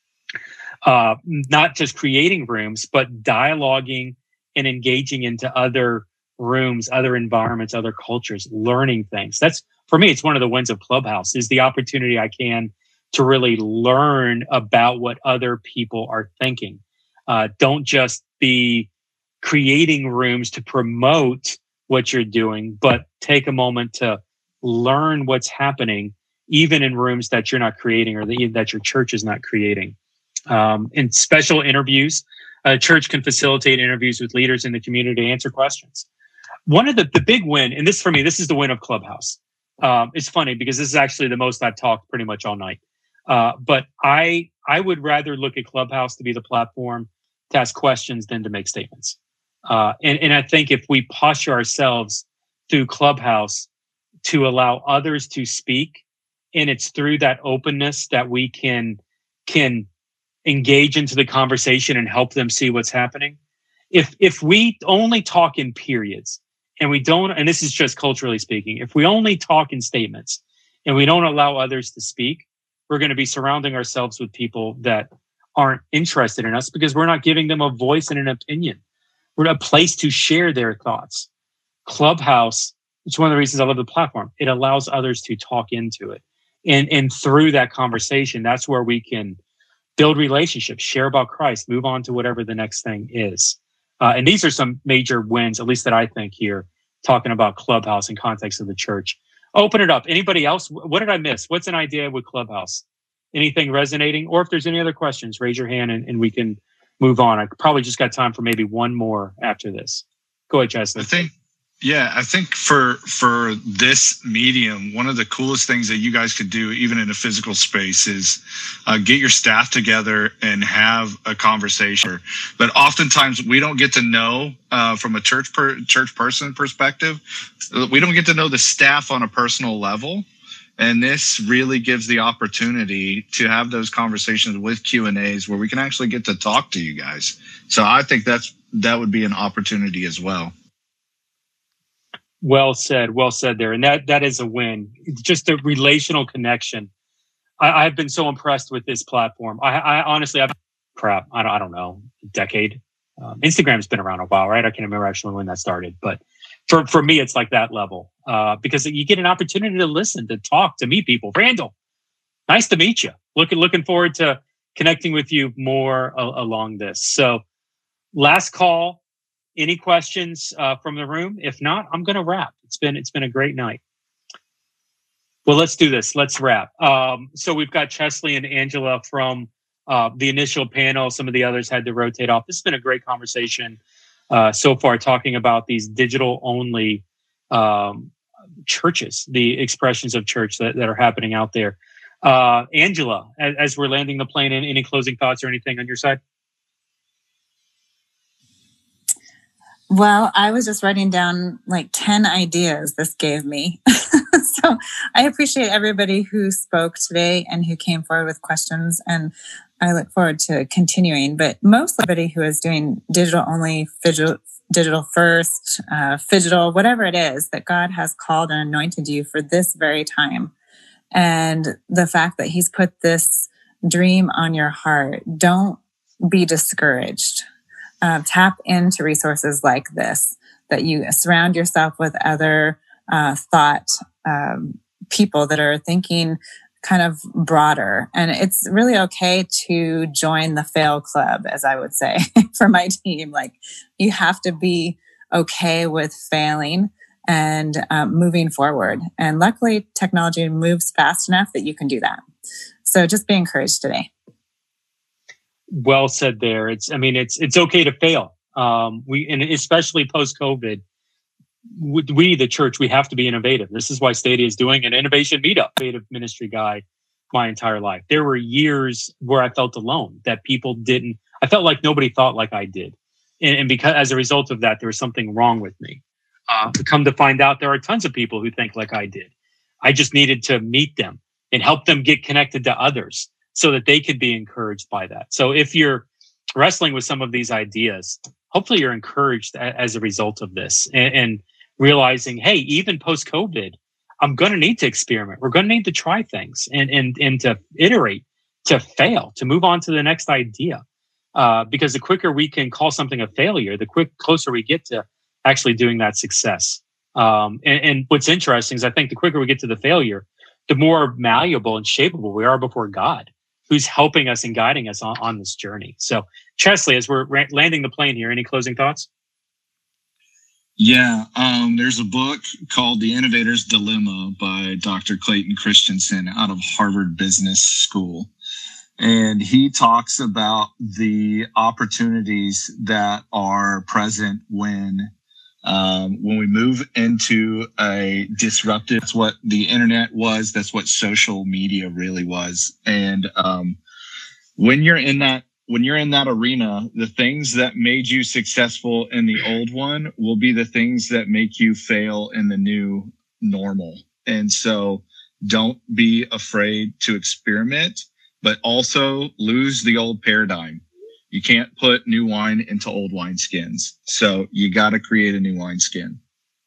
Uh, not just creating rooms, but dialoguing and engaging into other rooms, other environments, other cultures, learning things. That's, for me, it's one of the wins of Clubhouse, is the opportunity I can to really learn about what other people are thinking. Uh, don't just be creating rooms to promote what you're doing, but take a moment to learn what's happening, even in rooms that you're not creating or that, that your church is not creating. Um, in special interviews, a church can facilitate interviews with leaders in the community to answer questions. One of the, the big win, and this for me, this is the win of Clubhouse. Um, it's funny because this is actually the most I've talked pretty much all night. Uh, but I I would rather look at Clubhouse to be the platform to ask questions than to make statements. Uh, and, and I think if we posture ourselves through Clubhouse to allow others to speak, and it's through that openness that we can can engage into the conversation and help them see what's happening. If if we only talk in periods and we don't, and this is just culturally speaking, if we only talk in statements and we don't allow others to speak, we're going to be surrounding ourselves with people that aren't interested in us because we're not giving them a voice and an opinion. We're a place to share their thoughts. Clubhouse, it's one of the reasons I love the platform. It allows others to talk into it. And, and through that conversation, that's where we can build relationships, share about Christ, move on to whatever the next thing is. Uh, and these are some major wins, at least that I think here, talking about Clubhouse in context of the church. Open it up. Anybody else? What did I miss? What's an idea with Clubhouse? Anything resonating? Or if there's any other questions, raise your hand and, and we can move on. I probably just got time for maybe one more after this. Go ahead, Chesley. I think, yeah, I think for for this medium, one of the coolest things that you guys could do, even in a physical space, is uh, get your staff together and have a conversation. But oftentimes we don't get to know uh, from a church per, church person perspective. We don't get to know the staff on a personal level. And this really gives the opportunity to have those conversations with Q and A's where we can actually get to talk to you guys. So I think that's that would be an opportunity as well. Well said. Well said there. And that that is a win. Just the relational connection. I, I've been so impressed with this platform. I, I honestly, I've crap. I don't, I don't know, a decade. Um, Instagram's been around a while, right? I can't remember actually when that started, but for, for me, it's like that level uh, because you get an opportunity to listen, to talk, to meet people. Randall, nice to meet you. Looking looking forward to connecting with you more a, along this. So, last call. Any questions uh, from the room? If not, I'm going to wrap. It's been it's been a great night. Well, let's do this. Let's wrap. Um, so we've got Chesley and Angela from uh, the initial panel. Some of the others had to rotate off. This has been a great conversation uh, so far, talking about these digital-only um, churches, the expressions of church that, that are happening out there. Uh, Angela, as, as we're landing the plane, in, any closing thoughts or anything on your side? Well, I was just writing down like ten ideas this gave me. So I appreciate everybody who spoke today and who came forward with questions. And I look forward to continuing. But most everybody who is doing digital only, digital, digital first, uh, phygital, whatever it is that God has called and anointed you for this very time. And the fact that he's put this dream on your heart, don't be discouraged. Uh, tap into resources like this, that you surround yourself with other uh, thought um, people that are thinking kind of broader. And it's really okay to join the fail club, as I would say, for my team. Like, you have to be okay with failing and um, moving forward. And luckily, technology moves fast enough that you can do that. So just be encouraged today. Well said there. It's, I mean, it's, it's okay to fail. Um, we, and especially post-COVID, we, the church, we have to be innovative. This is why Stadia is doing an innovation meetup, innovative ministry guy, my entire life. There were years where I felt alone, that people didn't, I felt like nobody thought like I did. And, and because, as a result of that, there was something wrong with me. Uh, come to find out, there are tons of people who think like I did. I just needed to meet them and help them get connected to others so that they could be encouraged by that. So if you're wrestling with some of these ideas, hopefully you're encouraged a, as a result of this and, and realizing, hey, even post-COVID, I'm going to need to experiment. We're going to need to try things and, and, and to iterate, to fail, to move on to the next idea. Uh, because the quicker we can call something a failure, the quick closer we get to actually doing that success. Um, and, and what's interesting is I think the quicker we get to the failure, the more malleable and shapeable we are before God, who's helping us and guiding us on, on this journey. So, Chesley, as we're ra- landing the plane here, any closing thoughts? Yeah, um, there's a book called The Innovator's Dilemma by Doctor Clayton Christensen out of Harvard Business School. And he talks about the opportunities that are present when um, when we move into a disruptive, that's what the internet was, that's what social media really was. And um, when you're in that when you're in that arena, the things that made you successful in the old one will be the things that make you fail in the new normal. And so don't be afraid to experiment, but also lose the old paradigm. You can't put new wine into old wineskins. So you got to create a new wineskin.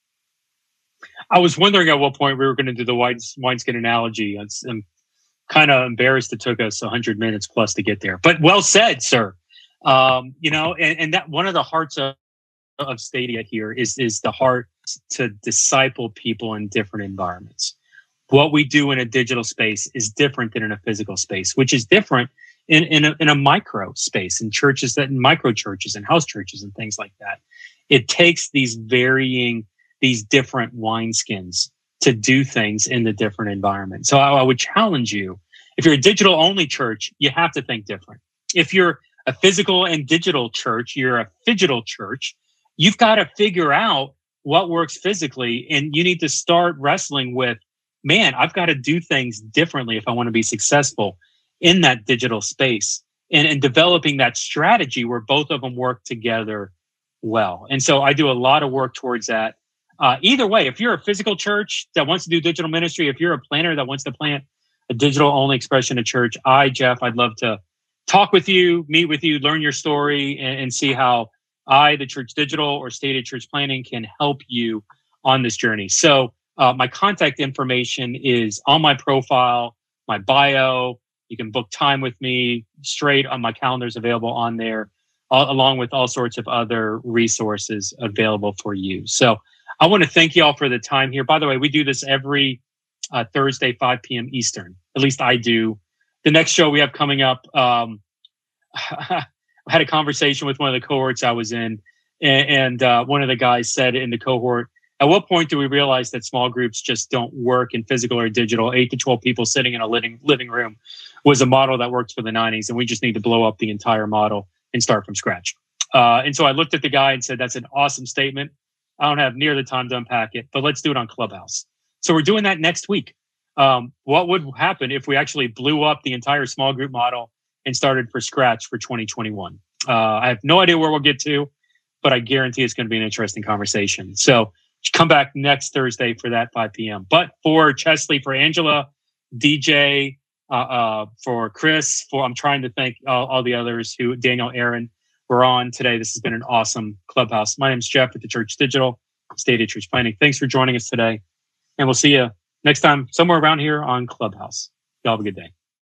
I was wondering at what point we were going to do the wine, wineskin analogy. I'm kind of embarrassed it took us one hundred minutes plus to get there. But well said, sir. Um, you know, and, and that one of the hearts of, of Stadia here is, is the heart to disciple people in different environments. What we do in a digital space is different than in a physical space, which is different in, in, a, in a micro space, in churches, that in micro churches and house churches and things like that. It takes these varying, these different wineskins to do things in the different environments. So I, I would challenge you, if you're a digital only church, you have to think different. If you're a physical and digital church, you're a phygital church, you've got to figure out what works physically, and you need to start wrestling with, man, I've got to do things differently if I want to be successful in that digital space, and, and developing that strategy where both of them work together well. And so I do a lot of work towards that. Uh, either way, if you're a physical church that wants to do digital ministry, if you're a planner that wants to plant a digital only expression of church, I, Jeff, I'd love to talk with you, meet with you, learn your story, and, and see how I, the Church Digital or Stadia Church Planning, can help you on this journey. So uh, my contact information is on my profile, my bio. You can book time with me straight on my calendar is available on there, all, along with all sorts of other resources available for you. So I want to thank you all for the time here. By the way, we do this every uh, Thursday, five p.m. Eastern. At least I do. The next show we have coming up, um, I had a conversation with one of the cohorts I was in, and, and uh, one of the guys said in the cohort, at what point do we realize that small groups just don't work in physical or digital? Eight to twelve people sitting in a living, living room was a model that worked for the nineties, and we just need to blow up the entire model and start from scratch. Uh, and so I looked at the guy and said, that's an awesome statement. I don't have near the time to unpack it, but let's do it on Clubhouse. So we're doing that next week. Um, what would happen if we actually blew up the entire small group model and started for scratch for twenty twenty-one? Uh, I have no idea where we'll get to, but I guarantee it's going to be an interesting conversation. So come back next Thursday for that five p.m. But for Chesley, for Angela, D J, uh, uh, for Chris, for I'm trying to thank all, all the others who, Daniel, Aaron, were on today. This has been an awesome Clubhouse. My name is Jeff with the Church Digital, Stadia Church Planning. Thanks for joining us today. And we'll see you next time somewhere around here on Clubhouse. Y'all have a good day.